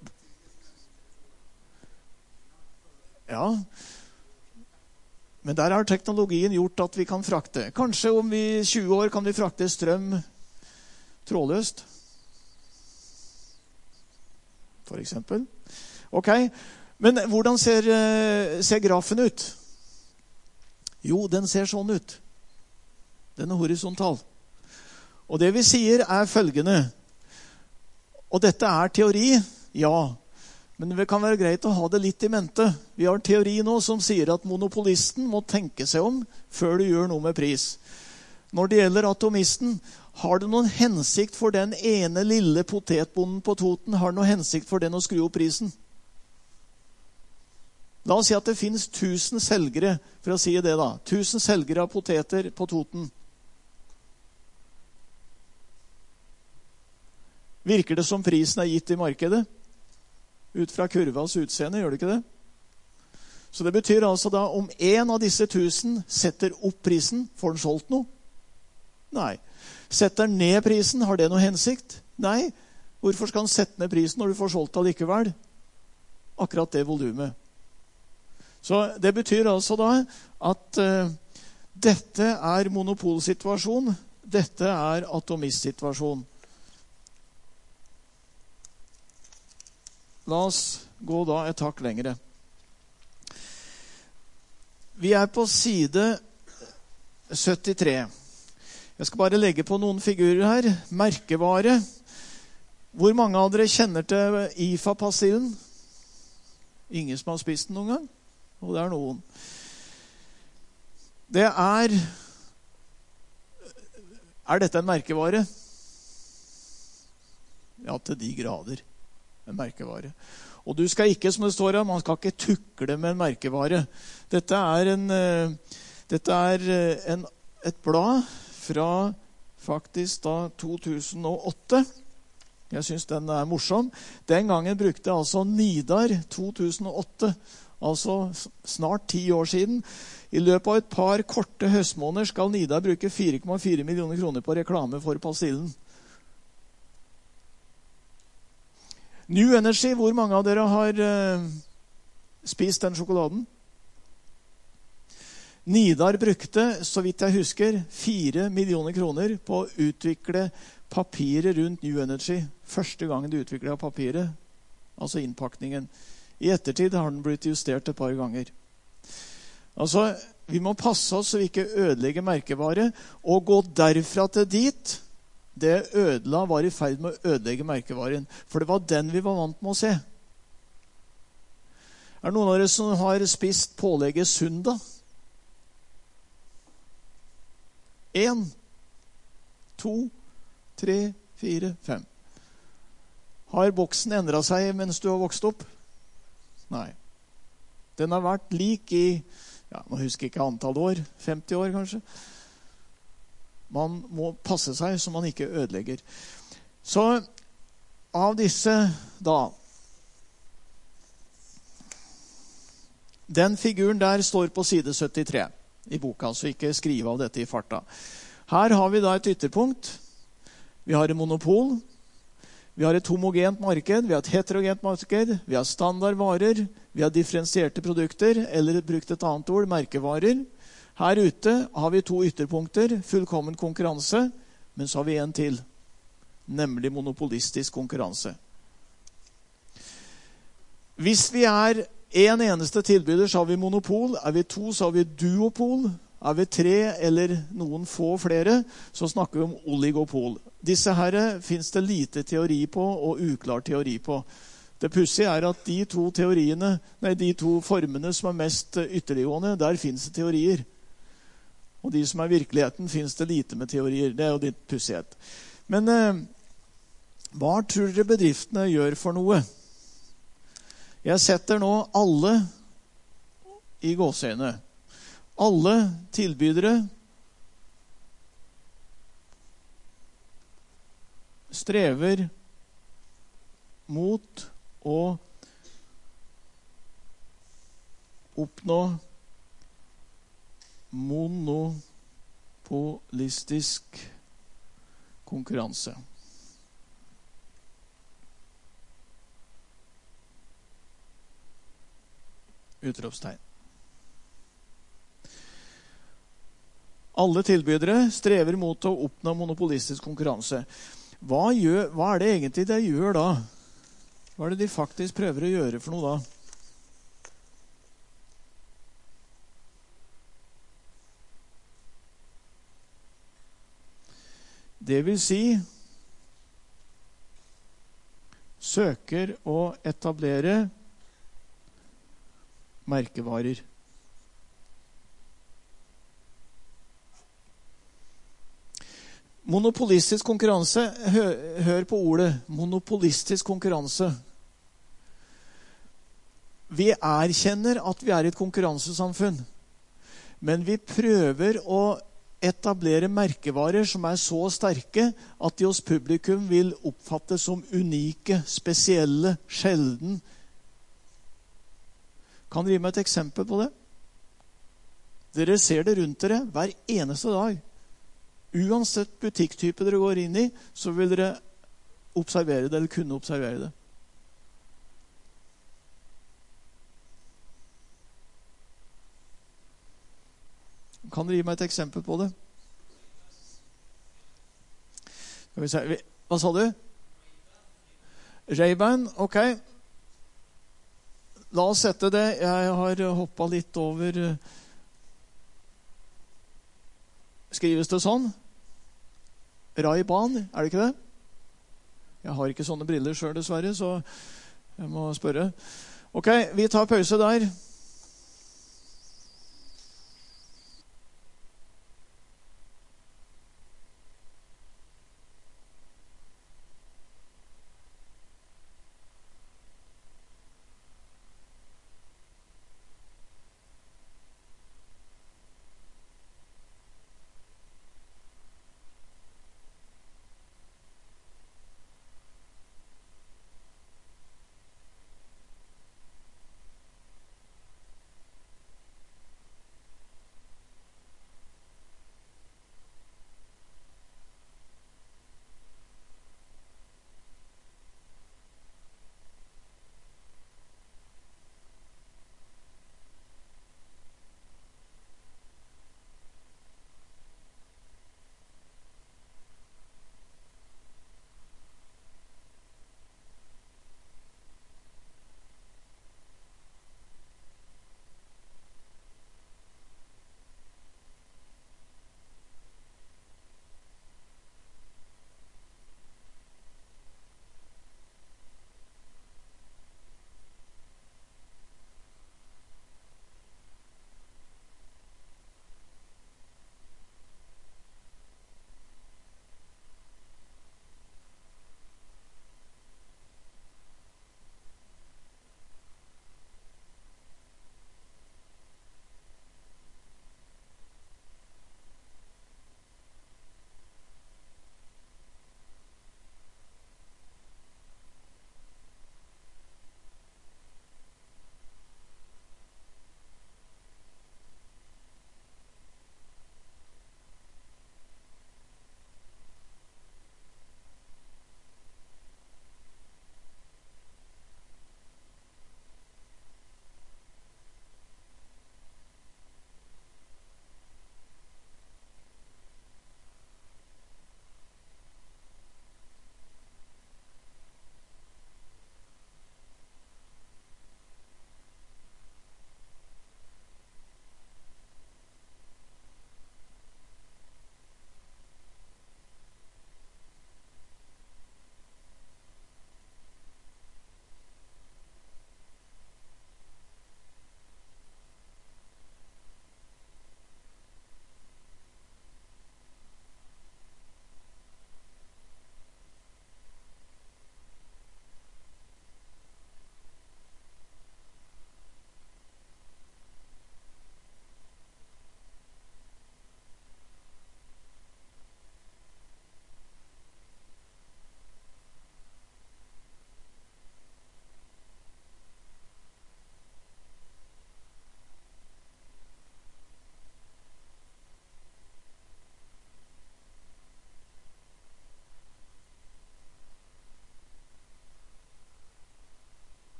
Ja, men der har teknologien gjort at vi kan frakte. Kanskje om vi tjue år kan vi frakte strøm trådløst. For eksempel. Ok, men hvordan ser, ser grafen ut? Jo, den ser sånn ut. Den er horisontal. Og det vi sier er følgende. Og dette er teori, ja. Men det kan være greit å ha det litt i mente. Vi har en teori nå som sier at monopolisten må tenke seg om før du gjør noe med pris. Når det gjelder atomisten, har det noen hensikt for den ene lille potetbonden på Toten, har det noen hensikt for den å skru opp prisen? La oss si at det finnes tusen selgere, for å si det da, tusen selgere av poteter på Toten. Virker det som prisen er gitt i markedet? Ut fra kurvas utseende, gjør det ikke det? Så det betyr altså da, om en av disse tusen setter opp prisen, får den solgt noe? Nei. Setter den ned prisen, har det noe hensikt? Nei. Hvorfor skal den sette ned prisen når du får solgt allikevel? Akkurat det volumet. Så det betyr altså da at uh, dette er monopolsituasjon, dette er atomistsituasjon. La oss gå da et hakk lengre. Vi er på side syttitre. Jeg skal bare legge på noen figurer her. Merkevare. Hvor mange av dere kjenner til I F A-pastillen? Ingen som har spist den noen gang? Og det er noen. Det er... Er dette en merkevare? Ja, til de grader. En merkevare. Og du skal ikke, som det står her, man skal ikke tukle med en merkevare. Dette er, en, dette er en, et blad fra faktisk da to tusen og åtte. Jeg synes den er morsom. Den gangen brukte altså Nidar to tusen og åtte, altså snart ti år siden. I løpet av et par korte høstmåneder skal Nidar bruke fire komma fire millioner kroner på reklame for pastillen. New Energy, hvor mange av dere har uh, spist den sjokoladen? Nidar brukte, så vidt jeg husker, fire millioner kroner på å utvikle papiret rundt New Energy. Første gangen de utviklet papiret, altså innpakningen. I ettertid har den blitt justert et par ganger. Altså, vi må passe oss så vi ikke ødelegger merkevare, og gå derfra til dit. Det ødela var i ferd med å ødelegge merkevaren, for det var den vi var vant med å se. Er det noen av dere som har spist pålegget Sunda? En, to, tre, fire, fem. Har boksen endret seg mens du har vokst opp? Nei. Den har vært lik i, ja, nå husker jeg ikke antall år, femti år kanskje. Man må passe seg så man ikke ødelegger. Så av disse da, den figuren der står på side syttitre i boka, så ikke skrive av dette i farta. Her har vi da et ytterpunkt. Vi har en monopol. Vi har et homogent marked, vi har et heterogent marked, vi har standardvarer, vi har differensierte produkter, eller brukt et annet ord, merkevarer. Her ute har vi to ytterpunkter, fullkommen konkurranse, men så har vi en til, nemlig monopolistisk konkurranse. Hvis vi er en eneste tilbyder, så har vi monopol. Er vi to, så har vi duopol. Er vi tre eller noen få flere, så snakker vi om oligopol. Disse her finnes det lite teori på og uklar teori på. Det pussige er at de to teoriene, nei, de to formene som er mest ytterliggående, der finnes det teorier. Og de som er virkeligheten, finnes det lite med teorier. Det er jo ditt pussighet. Men eh, hva tror dere bedriftene gjør for noe? Jeg setter nå alle i gåseøyne. Alle tilbydere strever mot å oppnå monopolistisk konkurranse. Utropstegn. Alle tilbydere strever mot å oppnå monopolistisk konkurranse. Hva, gjør, hva er det egentlig de gjør da? Hva er det de faktisk prøver å gjøre for noe da? Det vil si søker å etablere merkevarer. Monopolistisk konkurranse, hør, hør på ordet, monopolistisk konkurranse. Vi erkjenner at vi er i et konkurransesamfunn, men vi prøver å etablere merkevarer som er så sterke at de hos publikum vil oppfattes som unike, spesielle, sjelden. Kan dere gi meg et eksempel på det? Dere ser det rundt dere hver eneste dag. Uansett butikktype dere går inn i, så vil dere observere det, eller kunne observere det. Kan dere gi meg et eksempel på det? Skal vi se. Hva sa du? Ray-Ban, ok. La oss sette det. Jeg har hoppet litt over. Skrives det sånn? Ray-Ban, er det ikke det? Jeg har ikke sånne briller selv dessverre, så jeg må spørre. Ok, vi tar pause der.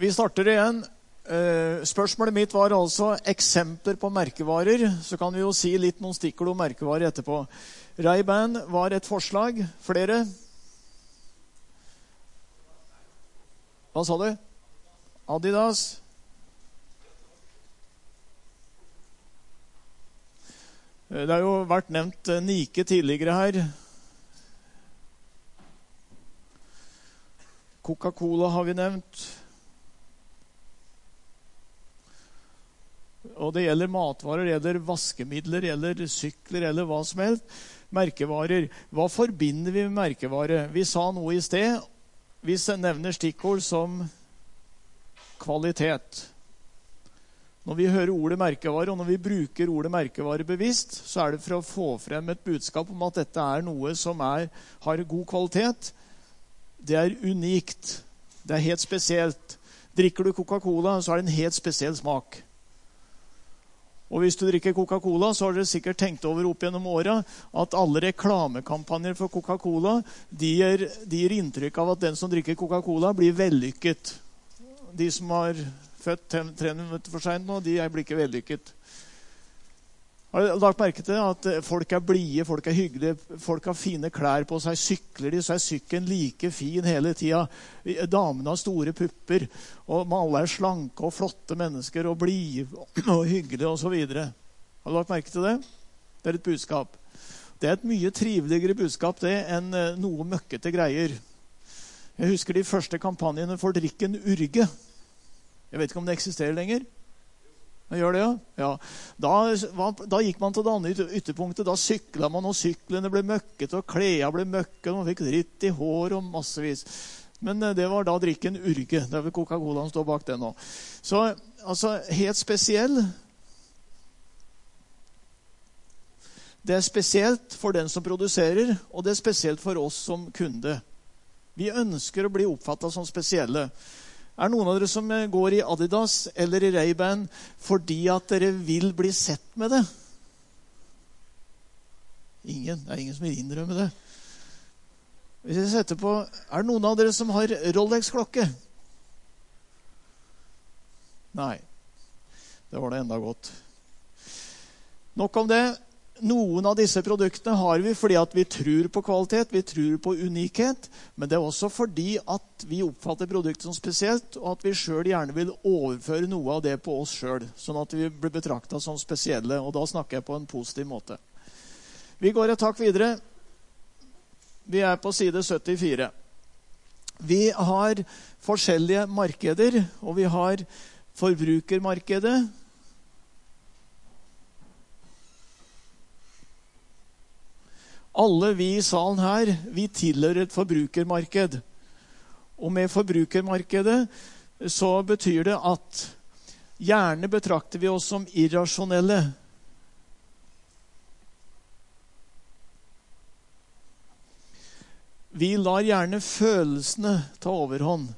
Vi starter igjen. Spørsmålet mitt var altså eksempler på merkevarer. Så kan vi jo si litt noen stikkord om merkevarer etterpå. Ray-Ban var et forslag. Flere? Hva sa du? Adidas. Det har jo vært nevnt Nike tidligere her. Coca-Cola har vi nevnt. Og det gjelder matvarer, det gjelder vaskemidler, det gjelder sykler, eller hva som helst. Merkevarer. Hva forbinder vi med merkevare? Vi sa noe i sted. Vi nevner stikkord som kvalitet. Når vi hører ordet merkevare, og når vi bruker ordet merkevare bevisst, så er det for å få frem et budskap om at dette er noe som er, har god kvalitet. Det er unikt. Det er helt spesielt. Drikker du Coca-Cola, så er det en helt spesiell smak. Og hvis du drikker Coca-Cola, så har dere sikkert tenkt over opp gjennom året at alle reklamekampanjer for Coca-Cola, de gir, de gir inntrykk av at den som drikker Coca-Cola blir vellykket. De som har født tre minutter for sent nå, de blir ikke vellykket. Har du lagt merke til at folk er blide, folk er hyggelige, folk har fine klær på seg, sykler de, så er sykkelen like fin hele tiden. Damene har store pupper, og alle er slanke og flotte mennesker, og blide og hyggelige og så videre. Har du lagt merke til det? Det er et budskap. Det er et mye triveligere budskap det enn noe møkkete greier. Jeg husker de første kampanjene for drikken Urge. Jeg vet ikke om det eksisterer lenger. Gjør det, ja? Ja. Da, da gikk man til det andre ytterpunktet. Da syklet man, og syklene ble møkket, og klea ble møkket, og man fikk dritt i hår og massevis. Men det var da drikken Urge. Det er vel Coca-Cola som står bak det nå. Så, altså, helt spesiell. Det er spesielt for den som produserer, og det er spesielt for oss som kunde. Vi ønsker å bli oppfattet som spesielle. Er noen av dere som går i Adidas eller i Ray-Ban fordi at dere vil bli sett med det? Ingen. Det er ingen som vil innrømme det. Hvis jeg setter på, er det noen av dere som har Rolex-klokke? Nei. Det var det enda godt. Nok om det. Noen av disse produktene har vi fordi at vi tror på kvalitet, vi tror på unikhet, men det er også fordi at vi oppfatter produktet som spesielt, og at vi selv gjerne vil overføre noe av det på oss selv, sånn at vi blir betraktet som spesielle, og da snakker jeg på en positiv måte. Vi går et takk videre. Vi er på side syttifire. Vi har forskjellige markeder, og vi har forbrukermarkedet. Alle vi i salen her, vi tilhører et forbrukermarked. Og med forbrukermarkedet så betyr det at gjerne betrakter vi oss som irrasjonelle. Vi lar gjerne følelsene ta overhånd.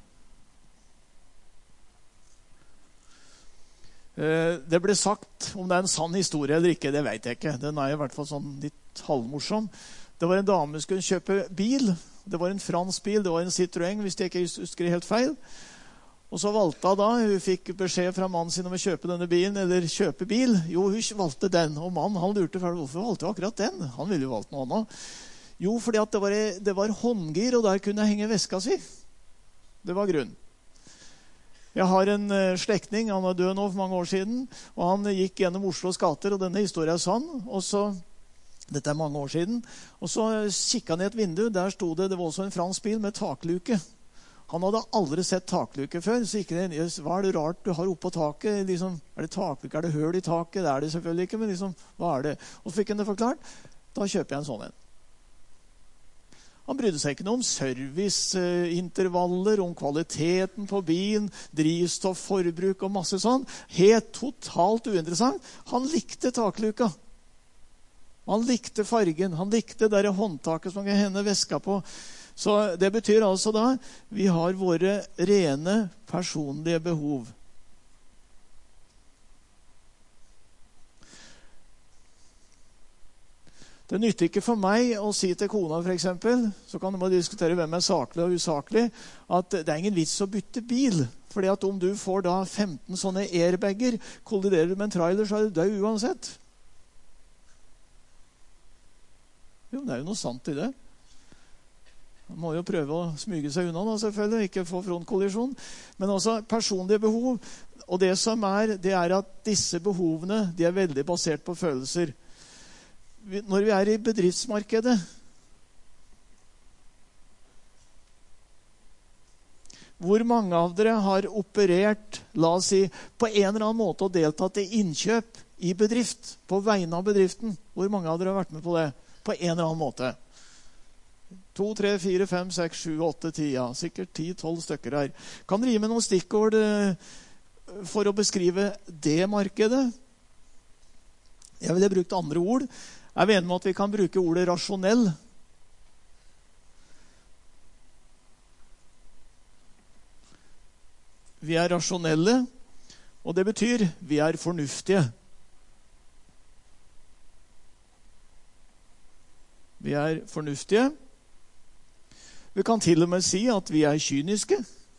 Det ble sagt, om det er en sann historie eller ikke, det vet jeg ikke. Den er i hvert fall sånn litt halvmorsom. Det var en dame som skulle kjøpe bil. Det var en fransk bil, det var en Citroën, hvis jeg ikke husker helt feil. Og så valgte hun da, hun fikk beskjed fra mannen sin om å kjøpe denne bilen, eller kjøpe bil. Jo, hun valgte den, og mannen, han lurte, hvorfor valgte hun akkurat den? Han ville jo valgt noe annet. Jo, fordi at det var, det var håndgir, og der kunne jeg henge veska si. Det var grunnen. Jeg har en slektning, han var død nå for mange år siden, og han gikk gjennom Oslos gater, og denne historien er sann, og så, dette er mange år siden, og så kikket han i et vindu, der stod det, det var også en fransk bil med takluke. Han hadde aldri sett takluke før, så gikk det, hva er det rart du har oppe på taket? Liksom, er det takluke, er det høl i taket? Det er det selvfølgelig ikke, men liksom, hva er det? Og så fikk han det forklart, da kjøper jeg en sånn en. Han brydde seg ikke noe om serviceintervaller, om kvaliteten på bilen, drivstofforbruk og masse sånn. Helt totalt uinteressant. Han likte takluka. Han likte fargen. Han likte det der håndtaket som man kan hende veska på. Så det betyr altså da, vi har våre rene personlige behov. Det nytter ikke for meg å si til kona for eksempel, så kan man diskutere hvem er saklig og usaklig, at det er ingen vits å bytte bil, Fordi at om du får da femten sånne airbager, kolliderer du med en trailer, så er du død uansett. Jo, det er jo noe sant i det. Man må jo prøve å smyge seg unna da, selvfølgelig, ikke få frontkollisjon. Men også personlige behov. Og det som er, det er at disse behovene, de er veldig basert på følelser. Når vi er i bedriftsmarkedet, hvor mange av dere har operert, la oss si, på en eller annen måte og deltatt i innkjøp i bedrift, på vegne av bedriften? Hvor mange av dere har vært med på det? På en eller annen måte. To, tre, fire, fem, seks, sju, åtte, ti, ja. Sikkert ti, tolv stykker her. Kan dere gi meg noen stikkord for å beskrive det markedet? Jeg ville brukt andre ord. Er vi enige med at vi kan bruke ordet rasjonell? Vi er rasjonelle, og det betyr vi er fornuftige. Vi er fornuftige. Vi kan til og med si at vi er kyniske.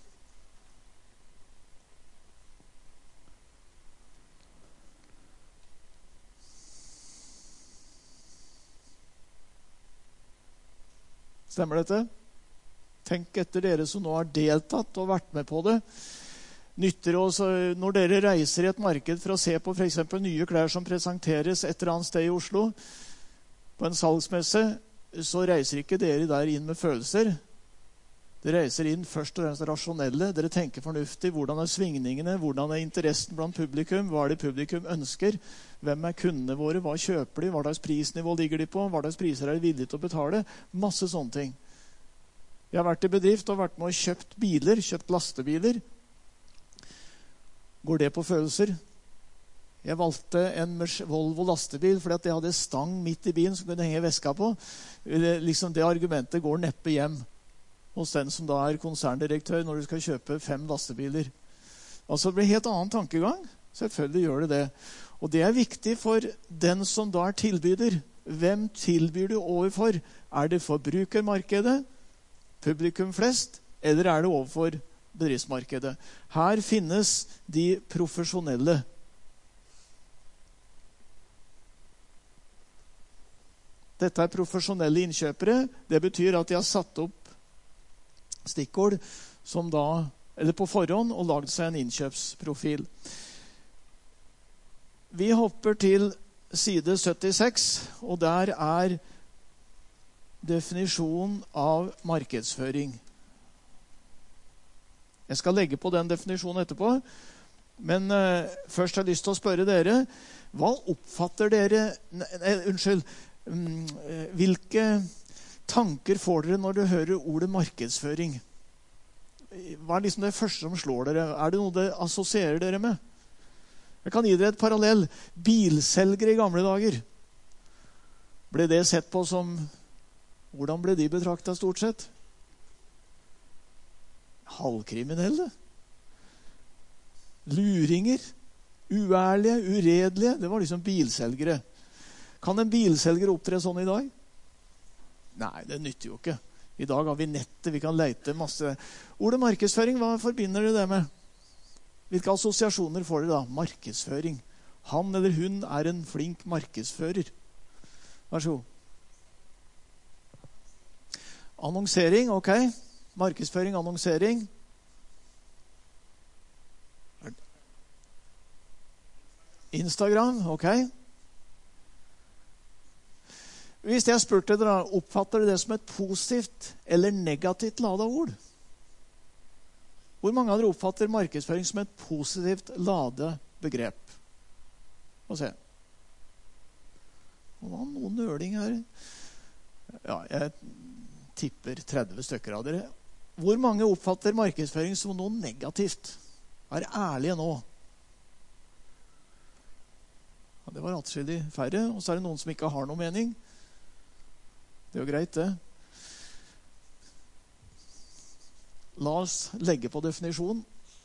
Stemmer dette? Tenk etter dere som nå har deltatt og vært med på det. Nytter også, når dere reiser i et marked for å se på for eksempel nye klær som presenteres et eller annet sted i Oslo, på en salgsmesse, så reiser ikke dere der inn med følelser. Dere reiser inn først og fremst rasjonelle. Dere tenker fornuftig. Hvordan er svingningene? Hvordan er interessen blant publikum? Hva er det publikum ønsker? Hvem er kundene våre? Hva kjøper de? Hva slags prisnivå ligger de på? Hva slags priser er de villige til å betale? Masse sånne ting. Jeg har vært i bedrift og vært med og kjøpt biler, kjøpt lastebiler. Går det på følelser? Jeg valgte en Volvo lastebil fordi at jeg hadde stang midt i bilen som kunne henge veska på. Liksom det argumentet går neppe hjem hos den som da er konserndirektør når du skal kjøpe fem lastebiler. Altså det blir helt annen tankegang. Selvfølgelig gjør det det. Og det er viktig for den som da er tilbyder. Hvem tilbyr du overfor? Er det forbrukermarkedet, publikum flest, eller er det overfor bedriftsmarkedet? Her finnes de profesjonelle. Dette er profesjonelle innkjøpere. Det betyr at de har satt opp stikkord som da, eller på forhånd, og lagd seg en innkjøpsprofil. Vi hopper til side syttiseks, og der er definisjonen av markedsføring. Jeg skal legge på den definisjonen etterpå, men uh, først har jeg lyst til å spørre dere, hva oppfatter dere, ne, unnskyld, um, hvilke tanker får dere når du hører ordet markedsføring? Hva er liksom det første som slår dere? Er det noe dere assosierer dere med? Jeg kan gi dere et parallell. Bilselgere i gamle dager. Ble det sett på som... Hvordan ble de betraktet stort sett? Halvkriminelle. Luringer. Uærlige, uredelige. Det var liksom bilselgere. Kan en bilselger opptre sånn i dag? Nei, det nytter jo ikke. I dag har vi nettet, vi kan leite masse. Ordet markedsføring, hva forbinder dere det med? Hvilke assosiasjoner får dere da? Markedsføring. Han eller hun er en flink markedsfører. Vær så god. Annonsering, ok. Markedsføring, annonsering. Instagram, ok. Hvis jeg spurte dere, oppfatter dere det som et positivt eller negativt ladet ord? Hvor mange av dere oppfatter markedsføring som et positivt ladet begrep? Få se. Det var noen nøling her. Ja, jeg tipper tretti stykker av dere. Hvor mange oppfatter markedsføring som noe negativt? Vær ærlige nå. Ja, det var atskillig færre, og så er det noen som ikke har noe mening. Det er jo greit, det. La oss legge på definisjonen.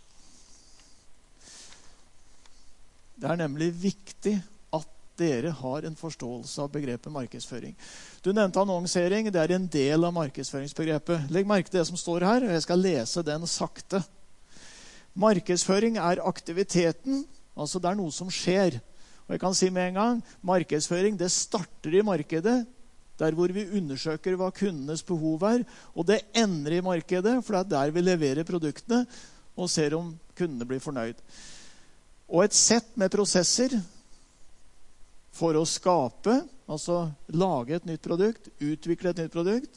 Det er nemlig viktig at dere har en forståelse av begrepet markedsføring. Du nevnte annonsering, det er en del av markedsføringsbegrepet. Legg merke til det som står her, og jeg skal lese den sakte. Markedsføring er aktiviteten, altså det er noe som skjer. Og jeg kan si med en gang, markedsføring det starter i markedet, der hvor vi undersøker hva kundenes behov er, og det ender i markedet, for det er der vi leverer produktene og ser om kundene blir fornøyd. Og et sett med prosesser for å skape, altså lage et nytt produkt, utvikle et nytt produkt,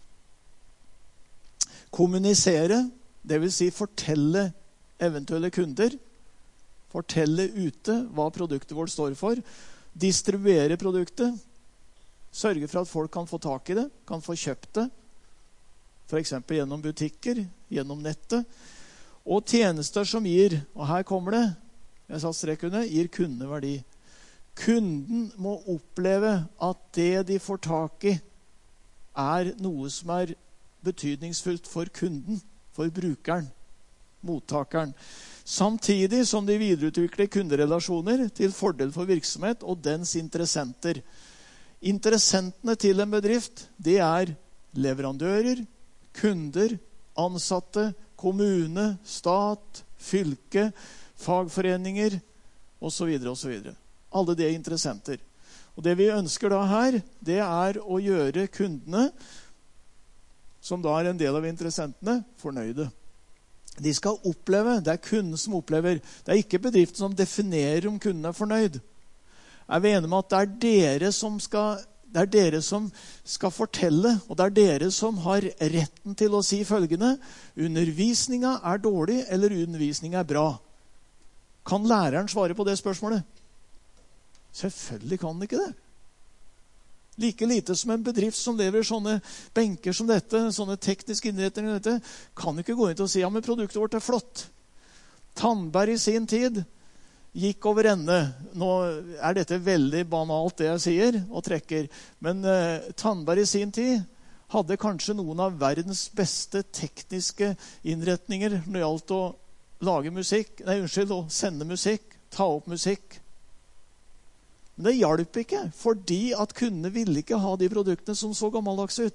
kommunisere, det vil si fortelle eventuelle kunder, fortelle ute hva produktet vårt står for, distribuere produktet, sørge for at folk kan få tak i det, kan få kjøpt det, for eksempel gjennom butikker, gjennom nettet, og tjenester som gir, og her kommer det, jeg satt strek under, gir kundeverdi. Kunden må oppleve at det de får tak i er noe som er betydningsfullt for kunden, for brukeren, mottakeren. Samtidig som de videreutvikler kunderelasjoner til fordel for virksomhet og dens interessenter. Interessentene til en bedrift, det er leverandører, kunder, ansatte, kommune, stat, fylke, fagforeninger, og så videre, og så videre. Alle de er interessenter. Og det vi ønsker da her, det er å gjøre kundene, som da er en del av interessentene, fornøyde. De skal oppleve, det er kunden som opplever. Det er ikke bedriften som definerer om kunden er fornøyd. Er vi enige med at det er dere som skal, det er dere som skal fortelle, og det er dere som har retten til å si følgende: undervisningen er dårlig, eller undervisningen er bra. Kan læreren svare på det spørsmålet? Selvfølgelig kan den ikke det. Like lite som en bedrift som lever sånne benker som dette, sånne tekniske innretninger dette, kan ikke gå inn til å si, ja, men produktet vårt er flott. Tandberg i sin tid gikk over ende. Nå er dette veldig banalt det jeg sier, og trekker. Men eh, Tandberg i sin tid hadde kanskje noen av verdens beste tekniske innretninger når det gjaldt å lage musikk, nei, unnskyld, å sende musikk, ta opp musikk. Men det hjalp ikke, fordi at kundene ville ikke ha de produktene som så gammeldags ut.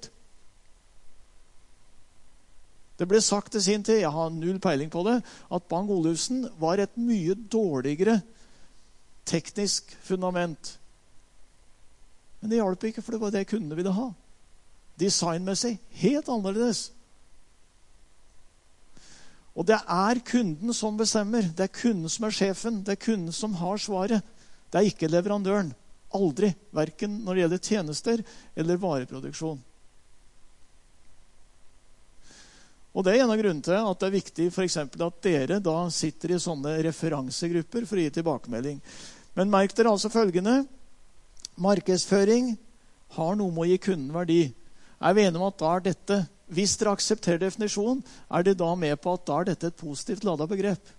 Det ble sagt i sin tid, jeg har null peiling på det, at Bang-Olufsen var et mye dårligere teknisk fundament. Men det hjalp ikke, for det var det kundene ville ha. Designmessig, helt annerledes. Og det er kunden som bestemmer. Det er kunden som er sjefen. Det er kunden som har svaret. Det er ikke leverandøren. Aldri. Hverken når det gjelder tjenester eller vareproduksjon. Og det er en av grunnene til at det er viktig for eksempel at dere da sitter i sånne referansegrupper for å gi tilbakemelding. Men merk dere altså følgende. Markedsføring har noe med å gi kunden verdi. Er vi enige om at da er dette, hvis dere aksepterer definisjonen, er det da med på at da er dette et positivt ladet begrep?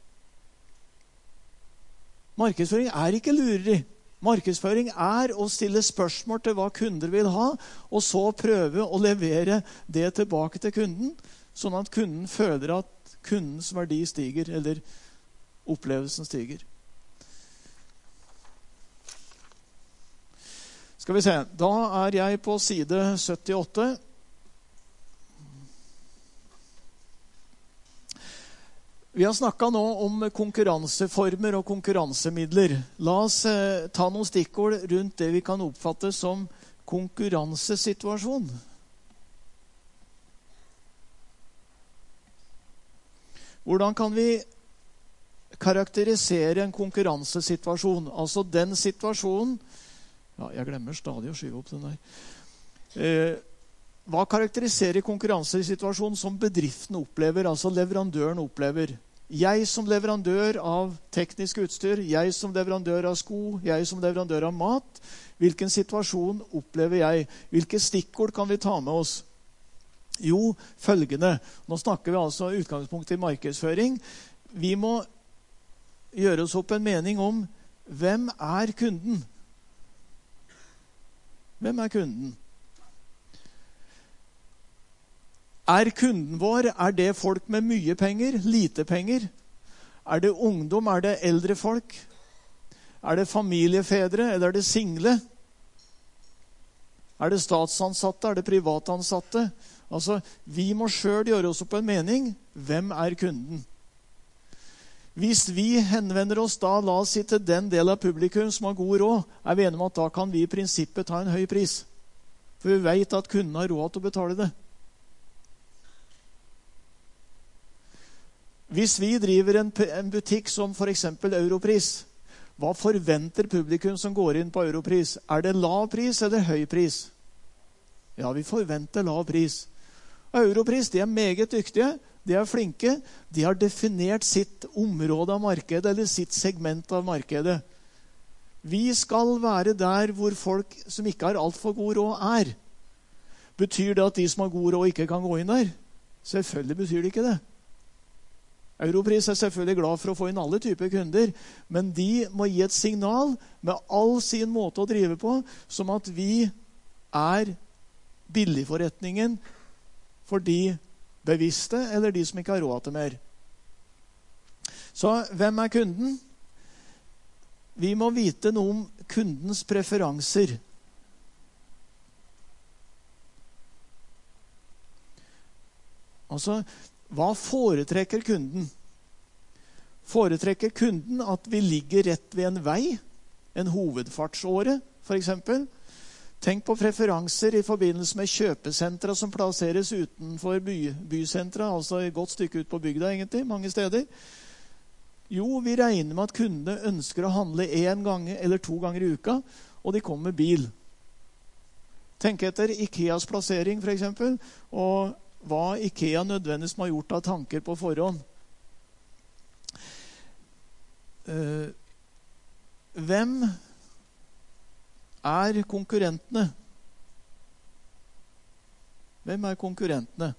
Markedsføring er ikke lureri. Markedsføring er å stille spørsmål til hva kunder vil ha, og så prøve å levere det tilbake til kunden, sånn at kunden føler at kundens verdi stiger, eller opplevelsen stiger. Skal vi se, da er jeg på side syttiåtte. Vi har snakket nå om konkurranseformer og konkurransemidler. La oss eh, ta noen stikkord rundt det vi kan oppfatte som konkurransesituasjon. Hvordan kan vi karakterisere en konkurransesituasjon? Altså den situasjonen... Ja, jeg glemmer stadig å skyve opp den der. Eh, hva karakteriserer konkurransesituasjonen som bedriften opplever, altså leverandøren opplever? Jeg som leverandør av teknisk utstyr, jeg som leverandør av sko, jeg som leverandør av mat, hvilken situasjon opplever jeg? Hvilke stikkord kan vi ta med oss? Jo, følgende. Nå snakker vi altså utgangspunkt i markedsføring. Vi må gjøre oss opp en mening om hvem er kunden? Hvem er kunden? Er kunden vår, er det folk med mye penger, lite penger? Er det ungdom, er det eldre folk? Er det familiefedre, eller er det single? Er det statsansatte, er det privatansatte? Altså, vi må selv gjøre oss opp en mening. Hvem er kunden? Hvis vi henvender oss da, la oss si til den del av publikum som har god råd, er vi enige om at da kan vi i prinsippet ta en høy pris. For vi vet at kunden har råd til å betale det. Hvis vi driver en, en butikk som for eksempel Europris, hva forventer publikum som går inn på Europris? Er det lav pris eller høy pris? Ja, vi forventer lav pris. Europris, de er meget dyktige, de er flinke, de har definert sitt område av markedet, eller sitt segment av markedet. Vi skal være der hvor folk som ikke har alt for god råd er. Betyr det at de som har god råd ikke kan gå inn der? Selvfølgelig betyr det ikke det. Europris er selvfølgelig glad for å få inn alle typer kunder, men de må gi et signal med all sin måte å drive på, som at vi er billigforretningen for de bevisste, eller de som ikke har råd til mer. Så hvem er kunden? Vi må vite noe om kundens preferanser. Altså, hva foretrekker kunden? Foretrekker kunden at vi ligger rett ved en vei, en hovedfartsåre for eksempel? Tenk på preferanser i forbindelse med kjøpesentra som plasseres utenfor by, bysentra, altså et godt stykke ut på bygda egentlig, mange steder. Jo, vi regner med at kundene ønsker å handle en gang eller to ganger i uka, og de kommer med bil. Tenk etter Ikeas plassering for eksempel, og hva Ikea nødvendigvis må ha gjort av tanker på forhånd. Uh, hvem er konkurrentene? Hvem er konkurrentene?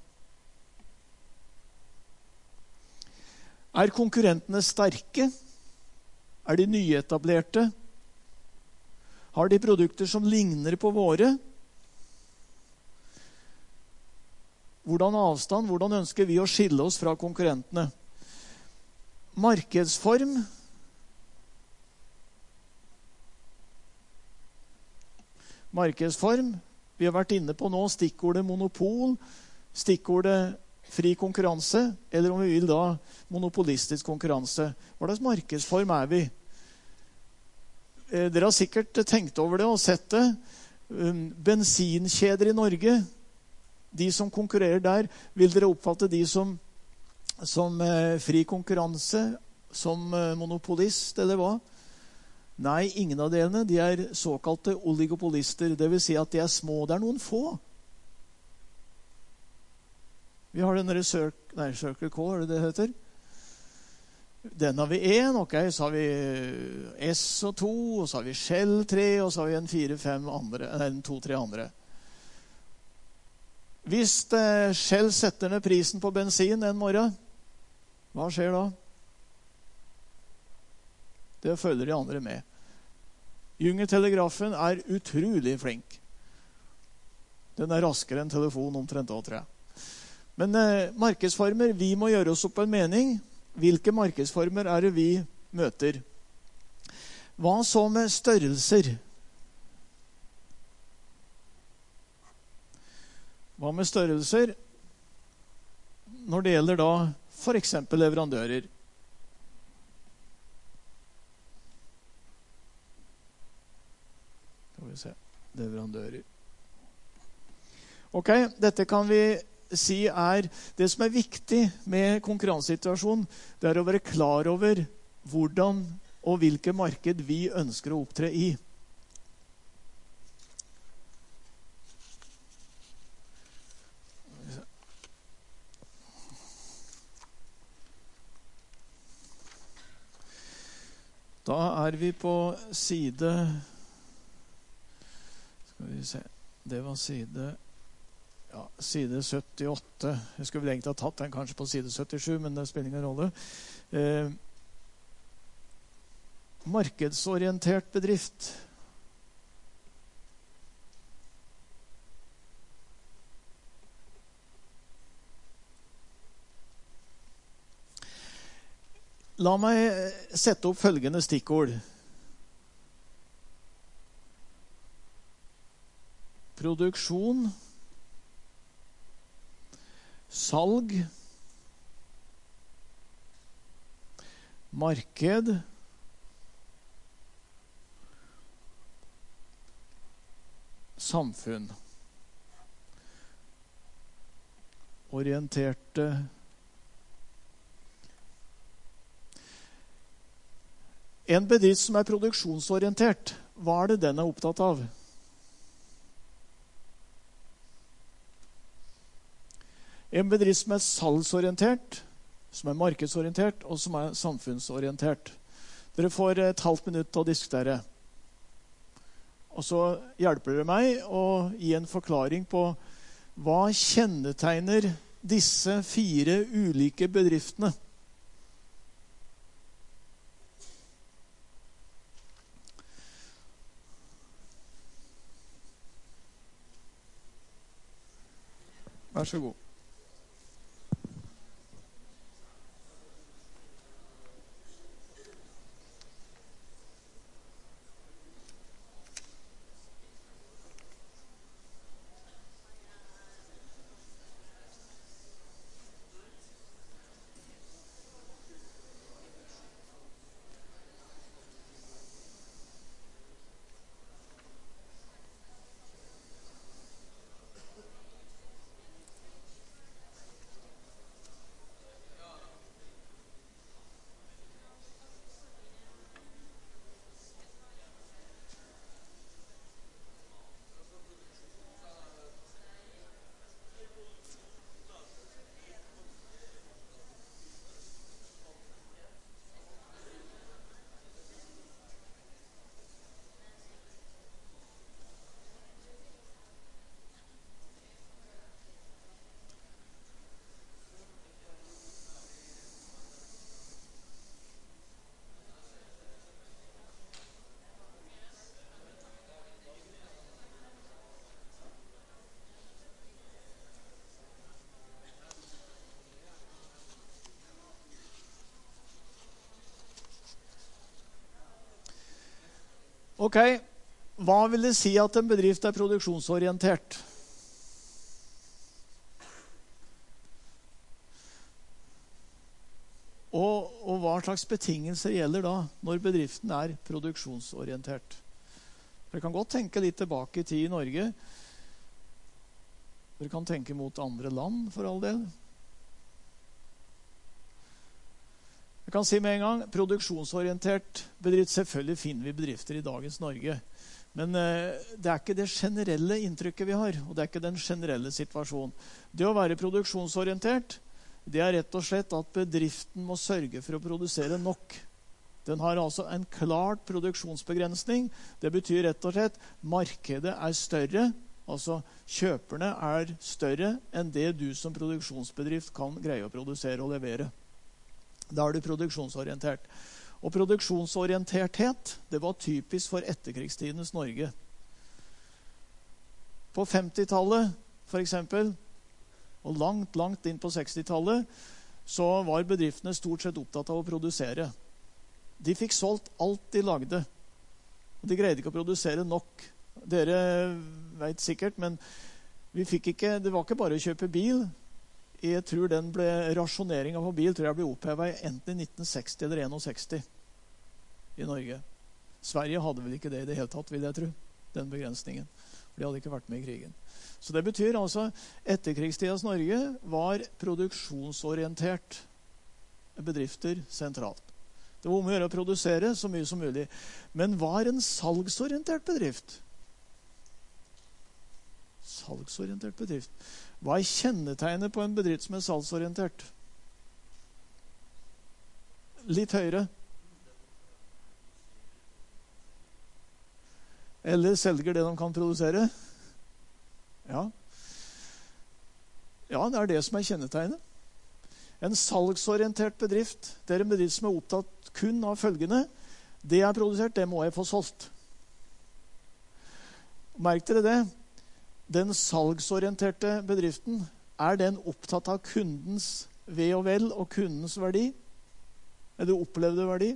Er konkurrentene sterke? Er de nyetablerte? Har de produkter som ligner på våre? Hvordan avstand? Hvordan ønsker vi å skille oss fra konkurrentene? Markedsform. Markedsform. Vi har vært inne på nå stikkordet monopol, stikkordet fri konkurranse, eller om vi vil da monopolistisk konkurranse. Hva slags markedsform er vi? Dere har sikkert tenkt over det og sett det. Bensinkjeder i Norge, de som konkurrerer der, vil dere oppfatte de som, som fri konkurranse, som monopolist, eller hva? Nei, ingen av delene. De er såkalte oligopolister. Det vil si at de er små. Det er noen få. Vi har denne Circle, nei, Circle K, er det det heter? Den har vi en, ok. Så har vi S og to, og så har vi Shell tre, og så har vi en fire, fem andre, nei, en to, tre andre. Hvis eh, Shell setter ned prisen på bensin en morgen, hva skjer da? Det følger de andre med. Jungertelegrafen er utrolig flink. Den er raskere enn telefon omtrent også, tror jeg. Men eh, markedsformer, vi må gjøre oss opp en mening. Hvilke markedsformer er det vi møter? Hva så med størrelser? Hva med størrelser? Når det gjelder da for eksempel leverandører. Skal vi se, leverandører. Ok, dette kan vi si er det som er viktig med konkurransesituasjonen. Det er å være klar over hvordan og hvilke marked vi ønsker å opptre i. Da er vi på side... Skal vi se, det var side, ja, side syttiåtte. Jeg skulle vel egentlig ha tatt den kanskje på side syttisju, men det spiller ingen rolle. Eh, markedsorientert bedrift. La meg sette opp følgende stikkord. Produksjon, salg, marked, samfunn, orienterte En bedrift som er produksjonsorientert, hva er det den er opptatt av? En bedrift som er salgsorientert, som er markedsorientert, og som er samfunnsorientert. Dere får et halvt minutt til å diskutere. Og så hjelper dere meg å gi en forklaring på hva kjennetegner disse fire ulike bedriftene. Vær så god. Ok, hva vil det si at en bedrift er produksjonsorientert? Og, og hva slags betingelser gjelder da når bedriften er produksjonsorientert? Dere kan godt tenke litt tilbake i tid i Norge. Dere kan tenke mot andre land for all del. Jeg kan si med en gang, produksjonsorientert bedrift, selvfølgelig finner vi bedrifter i dagens Norge. Men eh, det er ikke det generelle inntrykket vi har, og det er ikke den generelle situasjonen. Det å være produksjonsorientert, det er rett og slett at bedriften må sørge for å produsere nok. Den har altså en klart produksjonsbegrensning. Det betyr rett og slett markedet er større, altså kjøperne er større enn det du som produksjonsbedrift kan greie å produsere og levere. Da er du produksjonsorientert. Og produksjonsorienterthet, det var typisk for etterkrigstidens Norge. På femtitallet, for eksempel, og langt, langt inn på sekstitallet, så var bedriftene stort sett opptatt av å produsere. De fikk solgt alt de lagde. De greide ikke å produsere nok. Dere vet sikkert, men vi fikk ikke, det var ikke bare å kjøpe bil. Jeg tror den ble, rasjoneringen på bil tror jeg ble opphevet enten i nitten seksti eller seksten i Norge. Sverige hadde vel ikke det i det hele tatt, vil jeg tro, den begrensningen. For de hadde ikke vært med i krigen. Så det betyr altså, etterkrigstidens Norge var produksjonsorientert bedrifter sentralt. Det var om å gjøre å produsere så mye som mulig. Men var en salgsorientert bedrift? Salgsorientert bedrift. Hva er kjennetegnet på en bedrift som er salgsorientert? Litt høyere. Eller selger det de kan produsere? Ja. Ja, det er det som er kjennetegnet. En salgsorientert bedrift, det er en bedrift som er opptatt kun av følgende. Det jeg har produsert, det må jeg få solgt. Merk dere det. Den salgsorienterte bedriften, er den opptatt av kundens ve og vel og kundens verdi? Eller opplevde verdi?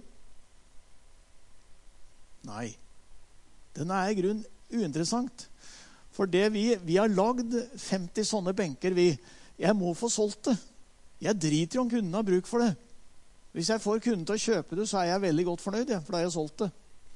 Nei. Den er i grunn uinteressant. For det vi, vi har lagd femti sånne benker, vi. Jeg må få solgt det. Jeg driter jo om kunden har bruk for det. Hvis jeg får kunden til å kjøpe det, så er jeg veldig godt fornøyd, ja, for da har jeg solgt det.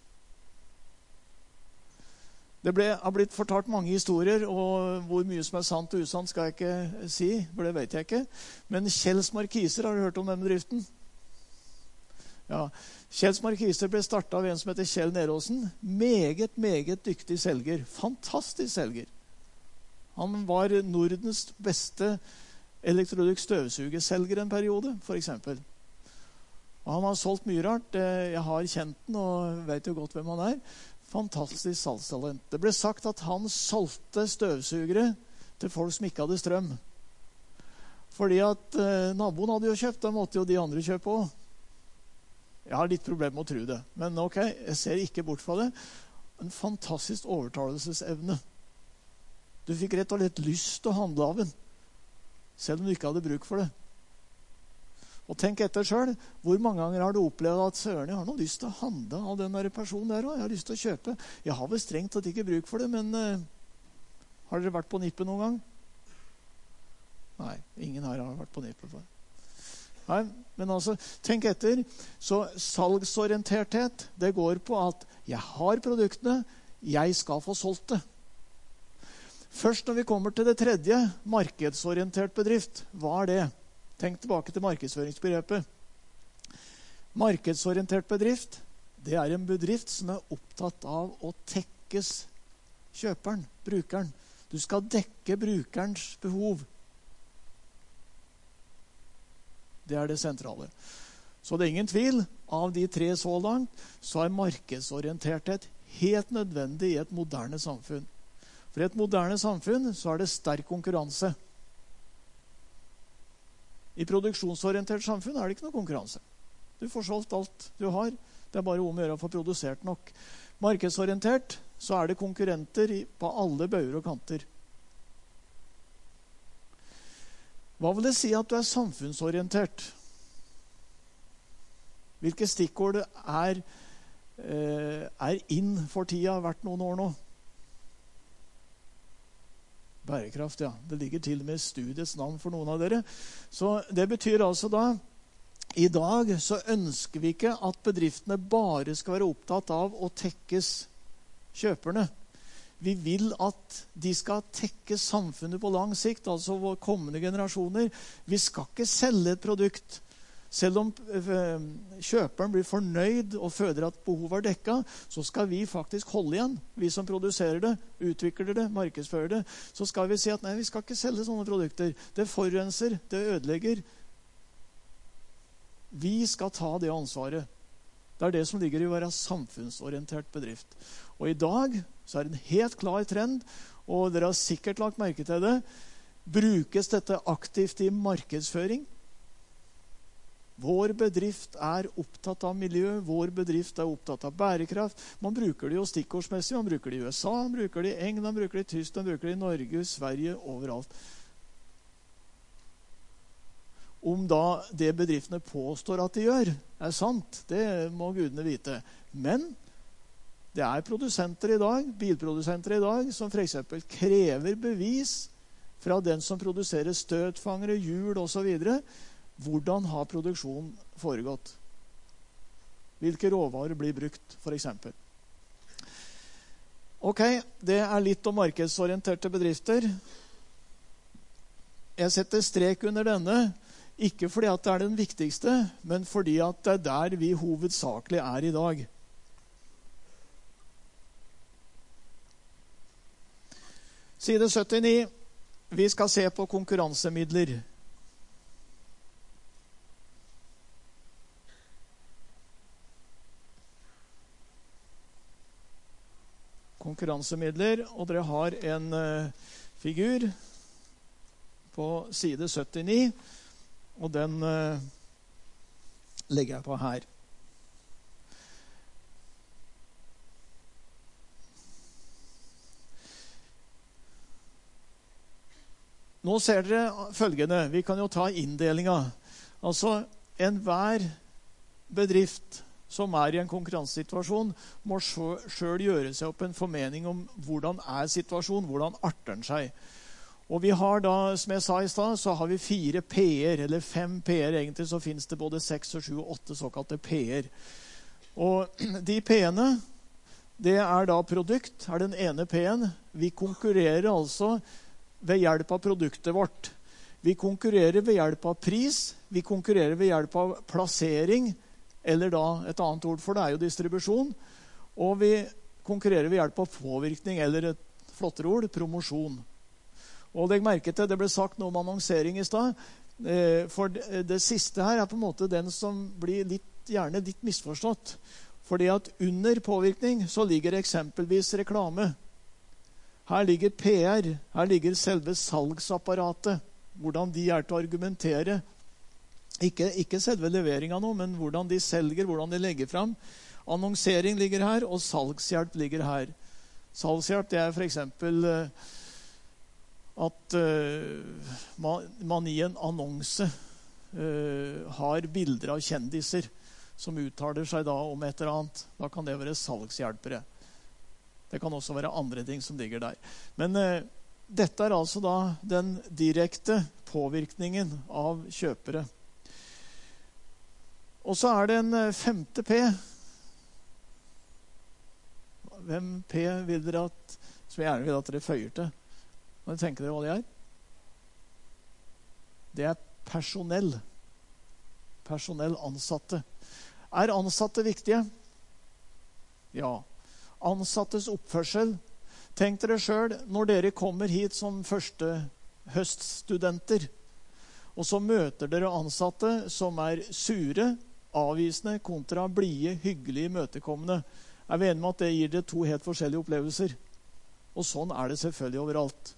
Det ble, har blitt fortalt mange historier, og hvor mye som er sant og usant skal jeg ikke si, for det vet jeg ikke. Men Kjells Markiser, har du hørt om den bedriften? Ja, Kjells Markiser ble startet av en som heter Kjell Neråsen. Meget, meget dyktig selger. Fantastisk selger. Han var Nordens beste elektrolyk støvsugerselger en periode, for eksempel. Og han har solgt mye rart. Jeg har kjent den og vet jo godt hvem han er. Fantastisk salgstalent. Det ble sagt at han solgte støvsugere til folk som ikke hadde strøm. Fordi at eh, naboen hadde jo kjøpt, da måtte jo de andre kjøpe også. Jeg har litt problem med å tro det, men ok, jeg ser ikke bort fra det. En fantastisk overtalelsesevne. Du fikk rett og slett lyst til å handle av den, selv om du ikke hadde bruk for det. Og tenk etter selv, hvor mange ganger har du opplevd at søren, jeg har noe lyst til å handle av den der personen der også, jeg har lyst til å kjøpe. Jeg har vel strengt tatt ikke bruk for det, men uh, har dere vært på nippet noen gang? Nei, ingen her har vært på nippet for. Nei, men altså, tenk etter. Så salgsorienterthet, det går på at jeg har produktene, jeg skal få solgt det. Først når vi kommer til det tredje, markedsorientert bedrift, hva er det? Tenk tilbake til markedsføringsbegrepet. Markedsorientert bedrift, det er en bedrift som er opptatt av å tekkes kjøperen, brukeren. Du skal dekke brukerens behov. Det er det sentrale. Så det er ingen tvil, av de tre så langt, så er markedsorienterthet helt nødvendig i et moderne samfunn. For i et moderne samfunn så er det sterk konkurranse. I produksjonsorientert samfunn er det ikke noe konkurranse. Du får solgt alt du har. Det er bare om å gjøre å få produsert nok. Markedsorientert, så er det konkurrenter på alle bauger og kanter. Hva vil det si at du er samfunnsorientert? Hvilke stikkord er, er inn for tida, vært noen år nå? Bærekraft, ja. Det ligger til med studiets navn for noen av dere. Så det betyr altså da, i dag så ønsker vi ikke at bedriftene bare skal være opptatt av å tekkes kjøperne. Vi vil at de skal tekke samfunnet på lang sikt, altså våre kommende generasjoner. Vi skal ikke selge et produkt. Selv om kjøperen blir fornøyd og føler at behovet er dekket, så skal vi faktisk holde igjen. Vi som produserer det, utvikler det, markedsfører det, så skal vi si at nei, vi skal ikke selge sånne produkter. Det forurenser, det ødelegger. Vi skal ta det ansvaret. Det er det som ligger i å være samfunnsorientert bedrift. Og i dag så er det en helt klar trend, og dere har sikkert lagt merke til det. Brukes dette aktivt i markedsføring? Vår bedrift er opptatt av miljø, vår bedrift er opptatt av bærekraft. Man bruker det jo stikkordsmessig, man bruker det i U S A, man bruker det i England, man bruker det i Tyskland, man bruker det i Norge, Sverige, overalt. Om da det bedriftene påstår at de gjør, er sant, det må gudene vite. Men det er produsenter i dag, bilprodusenter i dag, som for eksempel krever bevis fra den som produserer støtfangere, hjul og så videre. Hvordan har produksjonen foregått? Hvilke råvarer blir brukt, for eksempel? Ok, det er litt om markedsorienterte bedrifter. Jeg setter strek under denne, ikke fordi at det er den viktigste, men fordi at det er der vi hovedsakelig er i dag. Side syttini. Vi skal se på konkurransemidler. Konkurransemidler, og dere har en uh, figur på side syttini, og den uh, legger jeg på her. Nå ser dere følgende, vi kan jo ta inndelinga. Altså, enhver bedrift som er i en konkurransesituasjon, må selv gjøre seg opp en formening om hvordan er situasjonen, hvordan arter den seg. Og vi har da, som jeg sa i stad, så har vi fire P-er, eller fem P-er egentlig, så finnes det både seks og sju og åtte såkalte P-er. Og de P-ene, det er da produkt, er den ene P-en. Vi konkurrerer altså ved hjelp av produktet vårt. Vi konkurrerer ved hjelp av pris, vi konkurrerer ved hjelp av plassering, eller da et annet ord for det er jo distribusjon, og vi konkurrerer ved hjelp av påvirkning, eller et flottere ord, promosjon. Og legg merke til, det ble sagt noe om annonsering i stad, for det, det siste her er på en måte den som blir litt, gjerne litt misforstått. Fordi at under påvirkning så ligger eksempelvis reklame. Her ligger P R, her ligger selve salgsapparatet, hvordan de er til å argumentere. Ikke, ikke selve leveringen nå, men hvordan de selger, hvordan de legger frem. Annonsering ligger her, og salgshjelp ligger her. Salgshjelp, det er for eksempel at uh, man, man i en annonse uh, har bilder av kjendiser som uttaler seg da om et eller annet. Da kan det være salgshjelpere. Det kan også være andre ting som ligger der. Men uh, dette er altså da den direkte påvirkningen av kjøpere. Og så er det en uh, femte P. Hvem P vil dere at, som jeg gjerne vil at dere føyer til? Hva tenker dere hva det er? Det er personell. Personell, ansatte. Er ansatte viktige? Ja. Ansattes oppførsel. Tenk dere selv, når dere kommer hit som første høststudenter, og så møter dere ansatte som er sure, avvisende, kontra blide, hyggelige, møtekommende. Er vi enige med at det gir dere to helt forskjellige opplevelser? Og sånn er det selvfølgelig overalt.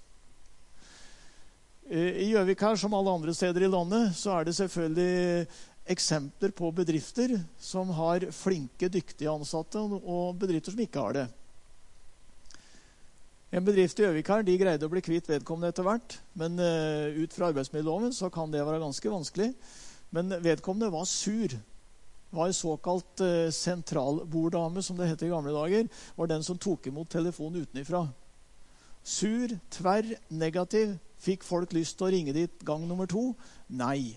I Gjøvik her, som alle andre steder i landet, så er det selvfølgelig eksempler på bedrifter som har flinke, dyktige ansatte, og bedrifter som ikke har det. En bedrift i Gjøvik her, de greide å bli kvitt vedkommende etter hvert, men uh, ut fra arbeidsmiljøloven så kan det være ganske vanskelig. Men vedkommende var sur. Var en såkalt uh, sentralborddame, som det het i gamle dager, var den som tok imot telefonen utenifra. Sur, tverr, negativ. Fikk folk lyst til å ringe dit gang nummer to? Nei.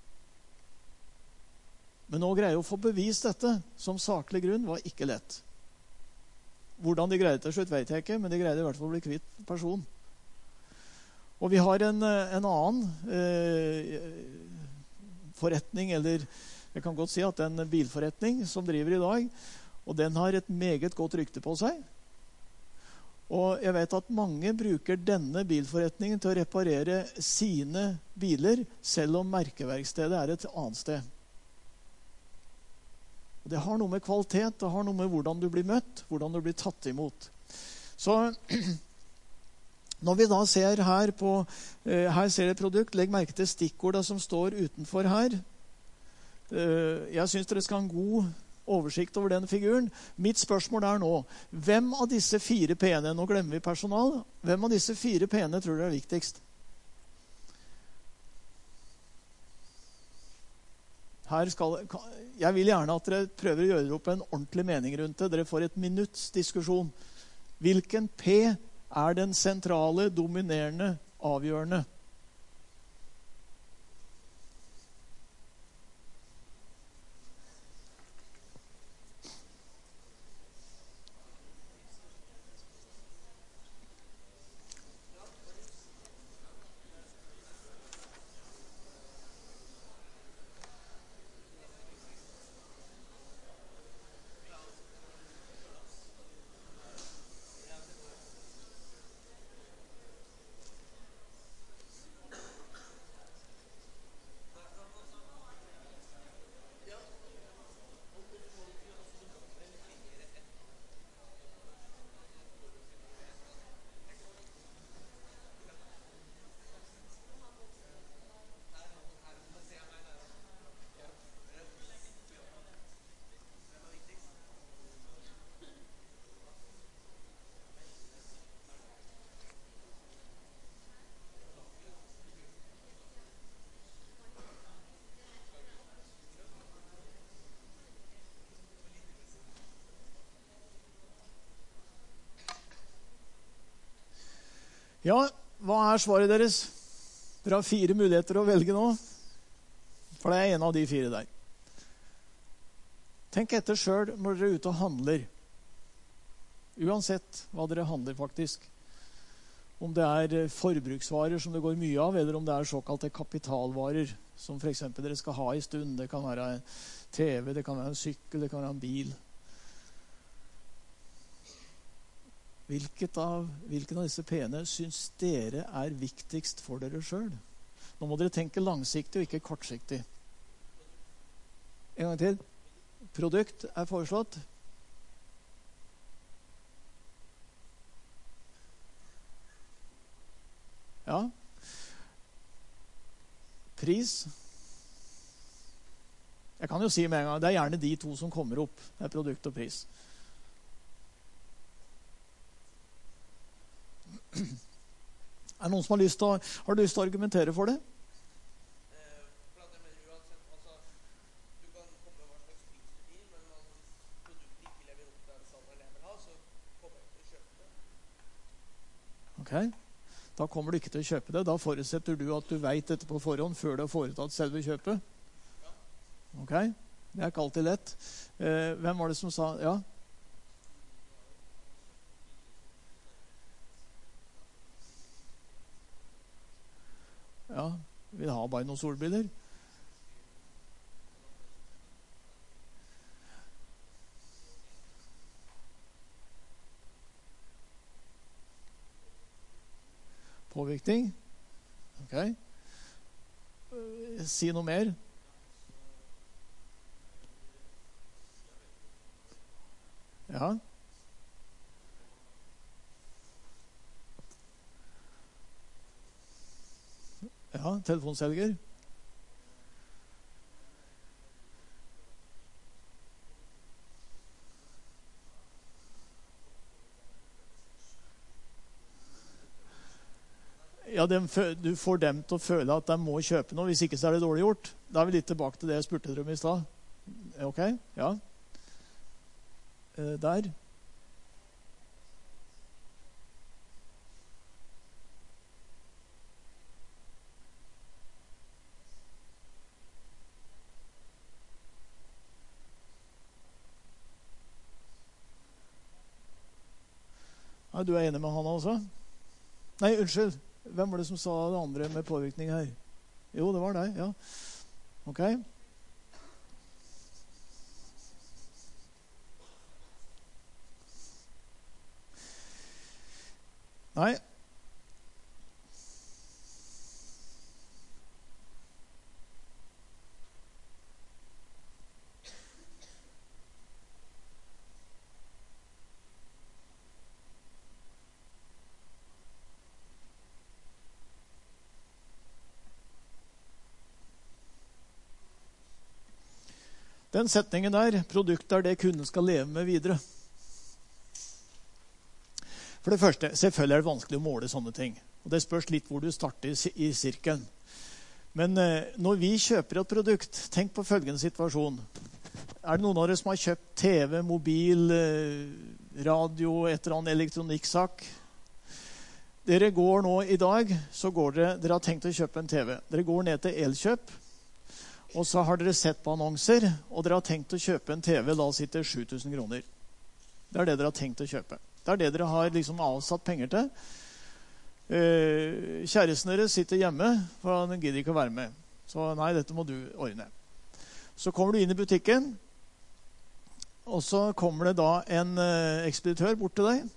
Men å greie å få bevist dette som saklig grunn var ikke lett. Hvordan de greide til slutt vet jeg ikke, men de greide i hvert fall å bli kvitt personen. Og vi har en, en annen eh, forretning, eller jeg kan godt si at det er en bilforretning som driver i dag, og den har et meget godt rykte på seg. Og jeg vet at mange bruker denne bilforretningen til å reparere sine biler, selv om merkeverkstedet er et annet sted. Og det har noe med kvalitet, det har noe med hvordan du blir møtt, hvordan du blir tatt imot. Så når vi da ser her på, her ser et produkt, legg merke til stikkordet som står utenfor her. Jeg synes dere skal ha en god oversikt over den figuren. Mitt spørsmål er nå, hvem av disse fire P-ene, nå glemmer vi personal, hvem av disse fire P-ene tror dere er viktigst? Her skal, jeg vil gjerne at dere prøver å gjøre opp en ordentlig mening rundt det. Dere får et minutts diskusjon. Hvilken P er den sentrale, dominerende, avgjørende? Ja, hva er svaret deres? Dere har fire muligheter å velge nå. For det er en av de fire der. Tenk etter selv når dere er ute og handler. Uansett hva dere handler faktisk. Om det er forbruksvarer som det går mye av, eller om det er såkalte kapitalvarer, som for eksempel dere skal ha i stund. Det kan være en T V, det kan være en sykkel, det kan være en bil. Hvilket av, hvilken av disse pene syns dere er viktigst for dere selv? Nå må dere tenke langsiktig og ikke kortsiktig. En gang til. Produkt er foreslått. Ja. Pris. Jeg kan jo si med en gang, det er gjerne de to som kommer opp. Det er produkt og pris. Er det noen som har lyst til å, har lyst til å argumentere for det? Ok, da kommer du ikke til å kjøpe det. Da forutsetter du at du vet dette på forhånd før du har foretatt selve kjøpet. Ok, det er ikke alltid lett. Eh, hvem var det som sa, ja? Ja, vil ha bare noen solbriller. Påvirkning. Ok. Si noe mer. Ja. Ja, telefonselger. Ja, dem, du får dem til å føle at de må kjøpe noe, hvis ikke så er det dårlig gjort. Da er vi litt tilbake til det jeg spurte dere om i stad. Ok, ja. Eh, der. Ja, du er enig med han også? Nei, unnskyld. Hvem var det som sa det andre med påvirkning her? Jo, det var deg, ja. Ok. Nei. Den setningen der, produktet er det kunden skal leve med videre. For det første, selvfølgelig er det vanskelig å måle sånne ting. Og det spørs litt hvor du starter i sirkelen. Men eh, når vi kjøper et produkt, tenk på følgende situasjon. Er det noen av dere som har kjøpt T V, mobil, eh, radio, et eller annet elektronikksak? Dere går nå i dag, så går dere, dere har tenkt å kjøpe en T V. Dere går ned til Elkjøp, og så har dere sett på annonser, og dere har tenkt å kjøpe en T V, la oss si til sju tusen kroner. Det er det dere har tenkt å kjøpe. Det er det dere har liksom avsatt penger til. Eh, kjæresten deres sitter hjemme, for han gidder ikke å være med. Så nei, dette må du ordne. Så kommer du inn i butikken, og så kommer det da en eh, ekspeditør bort til deg.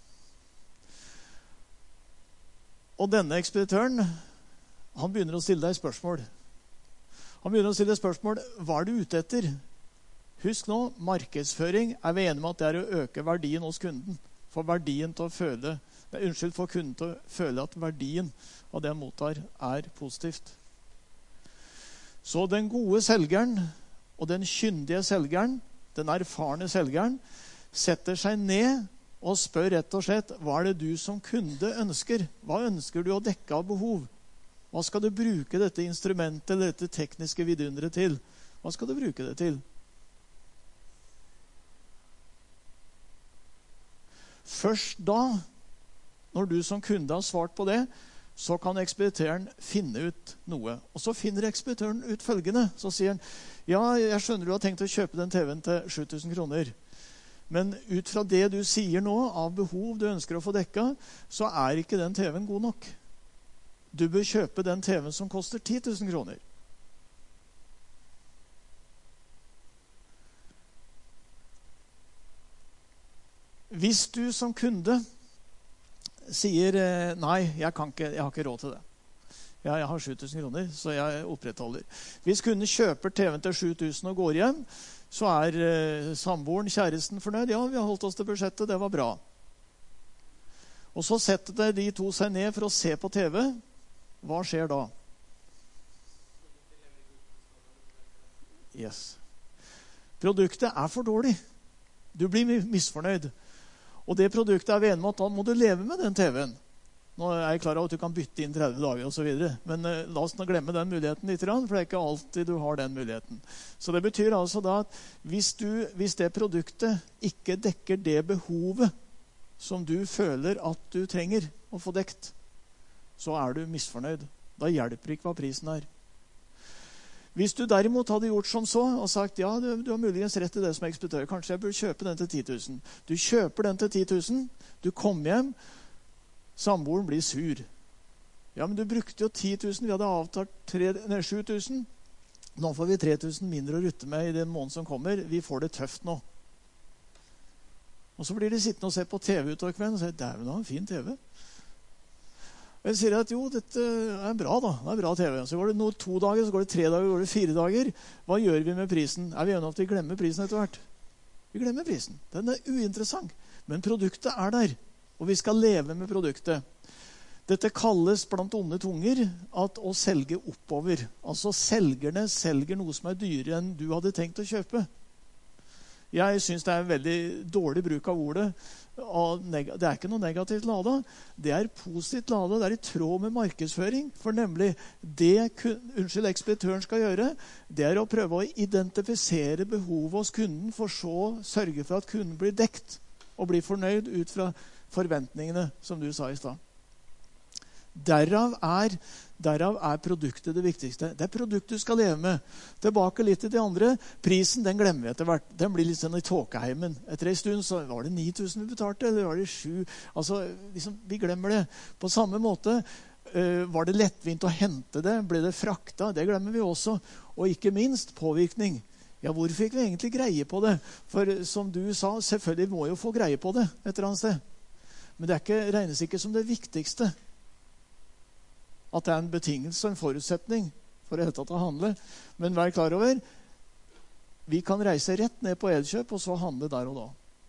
Og denne ekspeditøren, han begynner å stille deg spørsmål. Han begynner å stille spørsmål, hva er du ute etter? Husk nå, markedsføring er vi enige med at det er å øke verdien hos kunden. For verdien til å føle, nei, unnskyld, for kunden til å føle at verdien av det han mottar er positivt. Så den gode selgeren og den kyndige selgeren, den erfarne selgeren, setter seg ned og spør rett og slett, hva er det du som kunde ønsker? Hva ønsker du å dekke av behov? Hva skal du bruke dette instrumentet eller dette tekniske vidunderet til? Hva skal du bruke det til? Først da, når du som kunde har svart på det, så kan ekspeditøren finne ut noe. Og så finner ekspeditøren ut følgende. Så sier han, ja, jeg skjønner du har tenkt å kjøpe den T V-en til sju tusen kroner. Men ut fra det du sier nå, av behov du ønsker å få dekka, så er ikke den T V-en god nok. Du bør kjøpe den T V-en som koster ti tusen kroner. Hvis du som kunde sier nei, jeg, kan ikke, jeg har ikke råd til det. Ja, jeg har sju tusen kroner, så jeg opprettholder. Hvis kunden kjøper T V-en til sju tusen og går hjem, så er eh, samboeren, kjæresten fornøyd. Ja, vi har holdt oss til budsjettet, det var bra. Og så setter de to seg ned for å se på T V. Hva skjer da? Yes. Produktet er for dårlig. Du blir misfornøyd. Og det produktet er vi enige om at da må du leve med den T V-en. Nå er jeg klar over at du kan bytte inn tretti dager og så videre. Men uh, la oss nå glemme den muligheten litt, for det er ikke alltid du har den muligheten. Så det betyr altså da at hvis, du, hvis det produktet ikke dekker det behovet som du føler at du trenger å få dekt, så er du misfornøyd. Da hjelper ikke hva prisen er. Hvis du derimot hadde gjort som så og sagt, ja, du, du har muligens rett i det som ekspeditør, kanskje jeg burde kjøpe den til ti tusen. Du kjøper den til ti tusen, du kommer hjem, samboeren blir sur. Ja, men du brukte jo ti tusen, vi hadde avtalt sju tusen. Nå får vi tre tusen mindre å rutte med i den måneden som kommer. Vi får det tøft nå. Og så blir de sittende og se på T V utover kvelden og sier, dæven, det var en fin T V. Og jeg sier at jo, dette er bra da, det er bra T V. Så går det no, to dager, så går det tre dager, så går det fire dager. Hva gjør vi med prisen? Er vi enige om at vi glemmer prisen etter hvert? Vi glemmer prisen. Den er uinteressant. Men produktet er der, og vi skal leve med produktet. Dette kalles blant onde tunger at å selge oppover. Altså selgerne selger noe som er dyrere enn du hadde tenkt å kjøpe. Jeg synes det er en veldig dårlig bruk av ordet. Det er ikke noe negativt lada. Det er positivt lada. Det er i tråd med markedsføring. For nemlig det unnskyld, ekspeditøren skal gjøre, det er å prøve å identifisere behovet hos kunden, for så sørge for at kunden blir dekt og blir fornøyd ut fra forventningene, som du sa i stad. Derav er, derav er produktet det viktigste. Det er produktet du skal leve med. Tilbake litt til de andre. Prisen, den glemmer vi etter hvert. Den blir litt sånn i tåkeheimen. Etter en stund så var det ni tusen vi betalte, eller var det sju? Altså, liksom, vi glemmer det. På samme måte uh, var det lettvint å hente det. Ble det frakta? Det glemmer vi også. Og ikke minst påvirkning. Ja, hvor fikk vi egentlig greie på det? For som du sa, selvfølgelig må jo få greie på det et eller annet sted. Men det er ikke, regnes ikke som det viktigste. At det er en betingelse og en forutsetning for i hele tatt å handle. Men vær klar over, vi kan reise rett ned på Elkjøp og så handle der og da.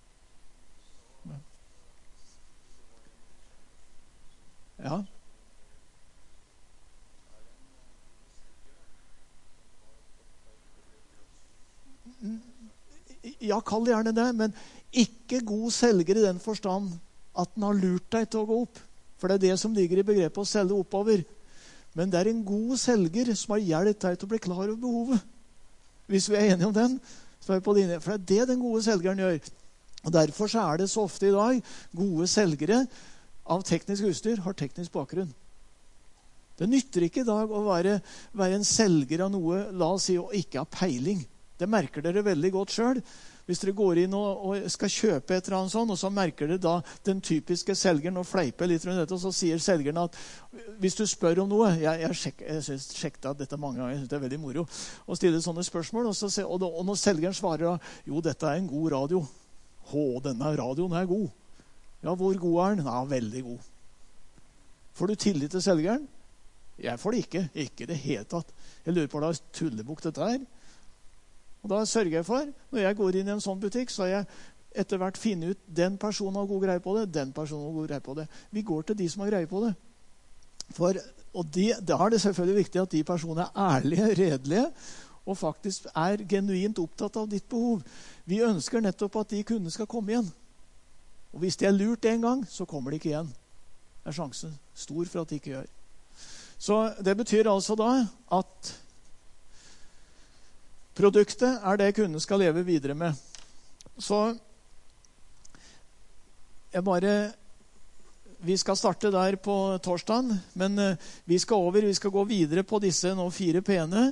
Ja. Ja, kall det gjerne det, men ikke god selger i den forstand at den har lurt deg til å gå opp. For det er det som ligger i begrepet å selge oppover. Men det er en god selger som har hjulpet deg til å bli klar over behovet. Hvis vi er enige om den, så er vi på linje. For det er det den gode selgeren gjør. Og derfor så er det så ofte i dag gode selgere av teknisk utstyr har teknisk bakgrunn. Det nytter ikke i dag å være, være en selger av noe, la oss si, og ikke ha peiling. Det merker dere veldig godt selv. Hvis dere går inn og, og skal kjøpe et eller annet sånt, og så merker dere da den typiske selgeren og fleiper litt rundt dette, og så sier selgeren at hvis du spør om noe, jeg, jeg, sjek, jeg synes, sjekket dette mange ganger, jeg synes det er veldig moro, og stiller sånne spørsmål, og, så, og, og når selgeren svarer da, jo, dette er en god radio. Å, denne radioen er god. Ja, hvor god er den? Ja, veldig god. Får du tillit til selgeren? Jeg får det ikke, ikke det helt tatt. Jeg lurer på hva tullebukk dette er. Og da sørger jeg for, når jeg går inn i en sånn butikk, så har jeg etter hvert finnet ut den personen har god greie på det, den personen har god greie på det. Vi går til de som har greie på det. For, og de, da er det selvfølgelig viktig at de personene er ærlige, redelige, og faktisk er genuint opptatt av ditt behov. Vi ønsker nettopp at de kundene skal komme igjen. Og hvis de er lurt en gang, så kommer de ikke igjen. Det er sjansen stor for at de ikke gjør. Så det betyr altså da at produktet er det kunden skal leve videre med. Så jeg bare vi skal starte der på torsdagen, men eh, vi skal over, vi skal gå videre på disse nå fire pene.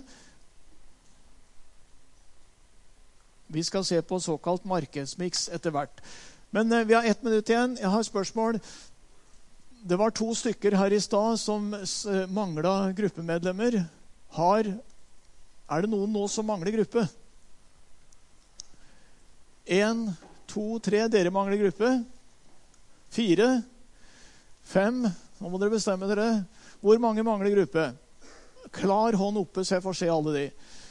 Vi skal se på såkalt markedsmix etter hvert. Men eh, vi har ett minutt igjen. Jeg har spørsmål. Det var to stykker her i stad som eh, manglet gruppemedlemmer. Har, er det noen nå som mangler gruppe? En, to, tre, dere mangler gruppe. Fire, fem, nå må dere bestemme dere. Hvor mange mangler gruppe? Klar hånd oppe, så jeg får se alle de.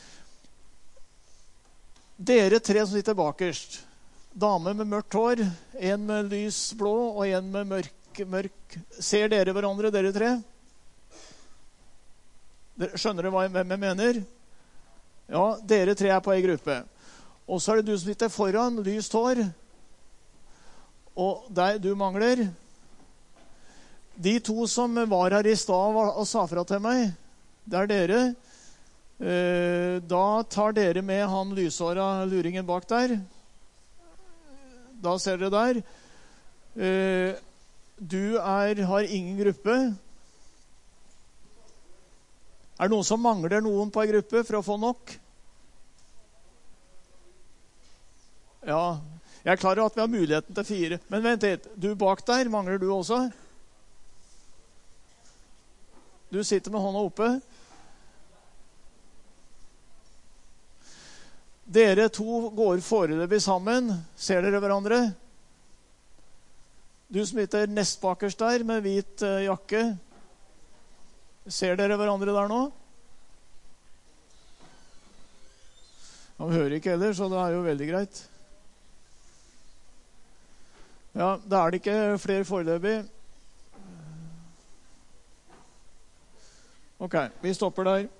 Dere tre som sitter bakerst. Dame med mørkt hår, en med lys blå og en med mørk, mørk. Ser dere hverandre, dere tre? Dere, skjønner dere hva jeg, hvem jeg mener? Ja, dere tre er på en gruppe. Og så er det du som sitter foran, lyst hår. Og deg, du mangler. De to som var her i stad og sa fra til meg, det er dere. Da tar dere med han lyshåra luringen bak der. Da ser dere der. Du er, har ingen gruppe. Er det noen som mangler noen på en gruppe for å få nok? Ja, jeg er klar over at vi har muligheten til fire. Men vent litt, du bak der, mangler du også? Du sitter med hånda oppe. Dere to går foreløpig sammen. Ser dere hverandre? Du som sitter nest bakerst der med hvit uh, jakke. Ser dere hverandre der nå? Han hører ikke heller, så det er jo veldig greit. Ja, da er det ikke flere foreløpig. Ok, vi stopper der.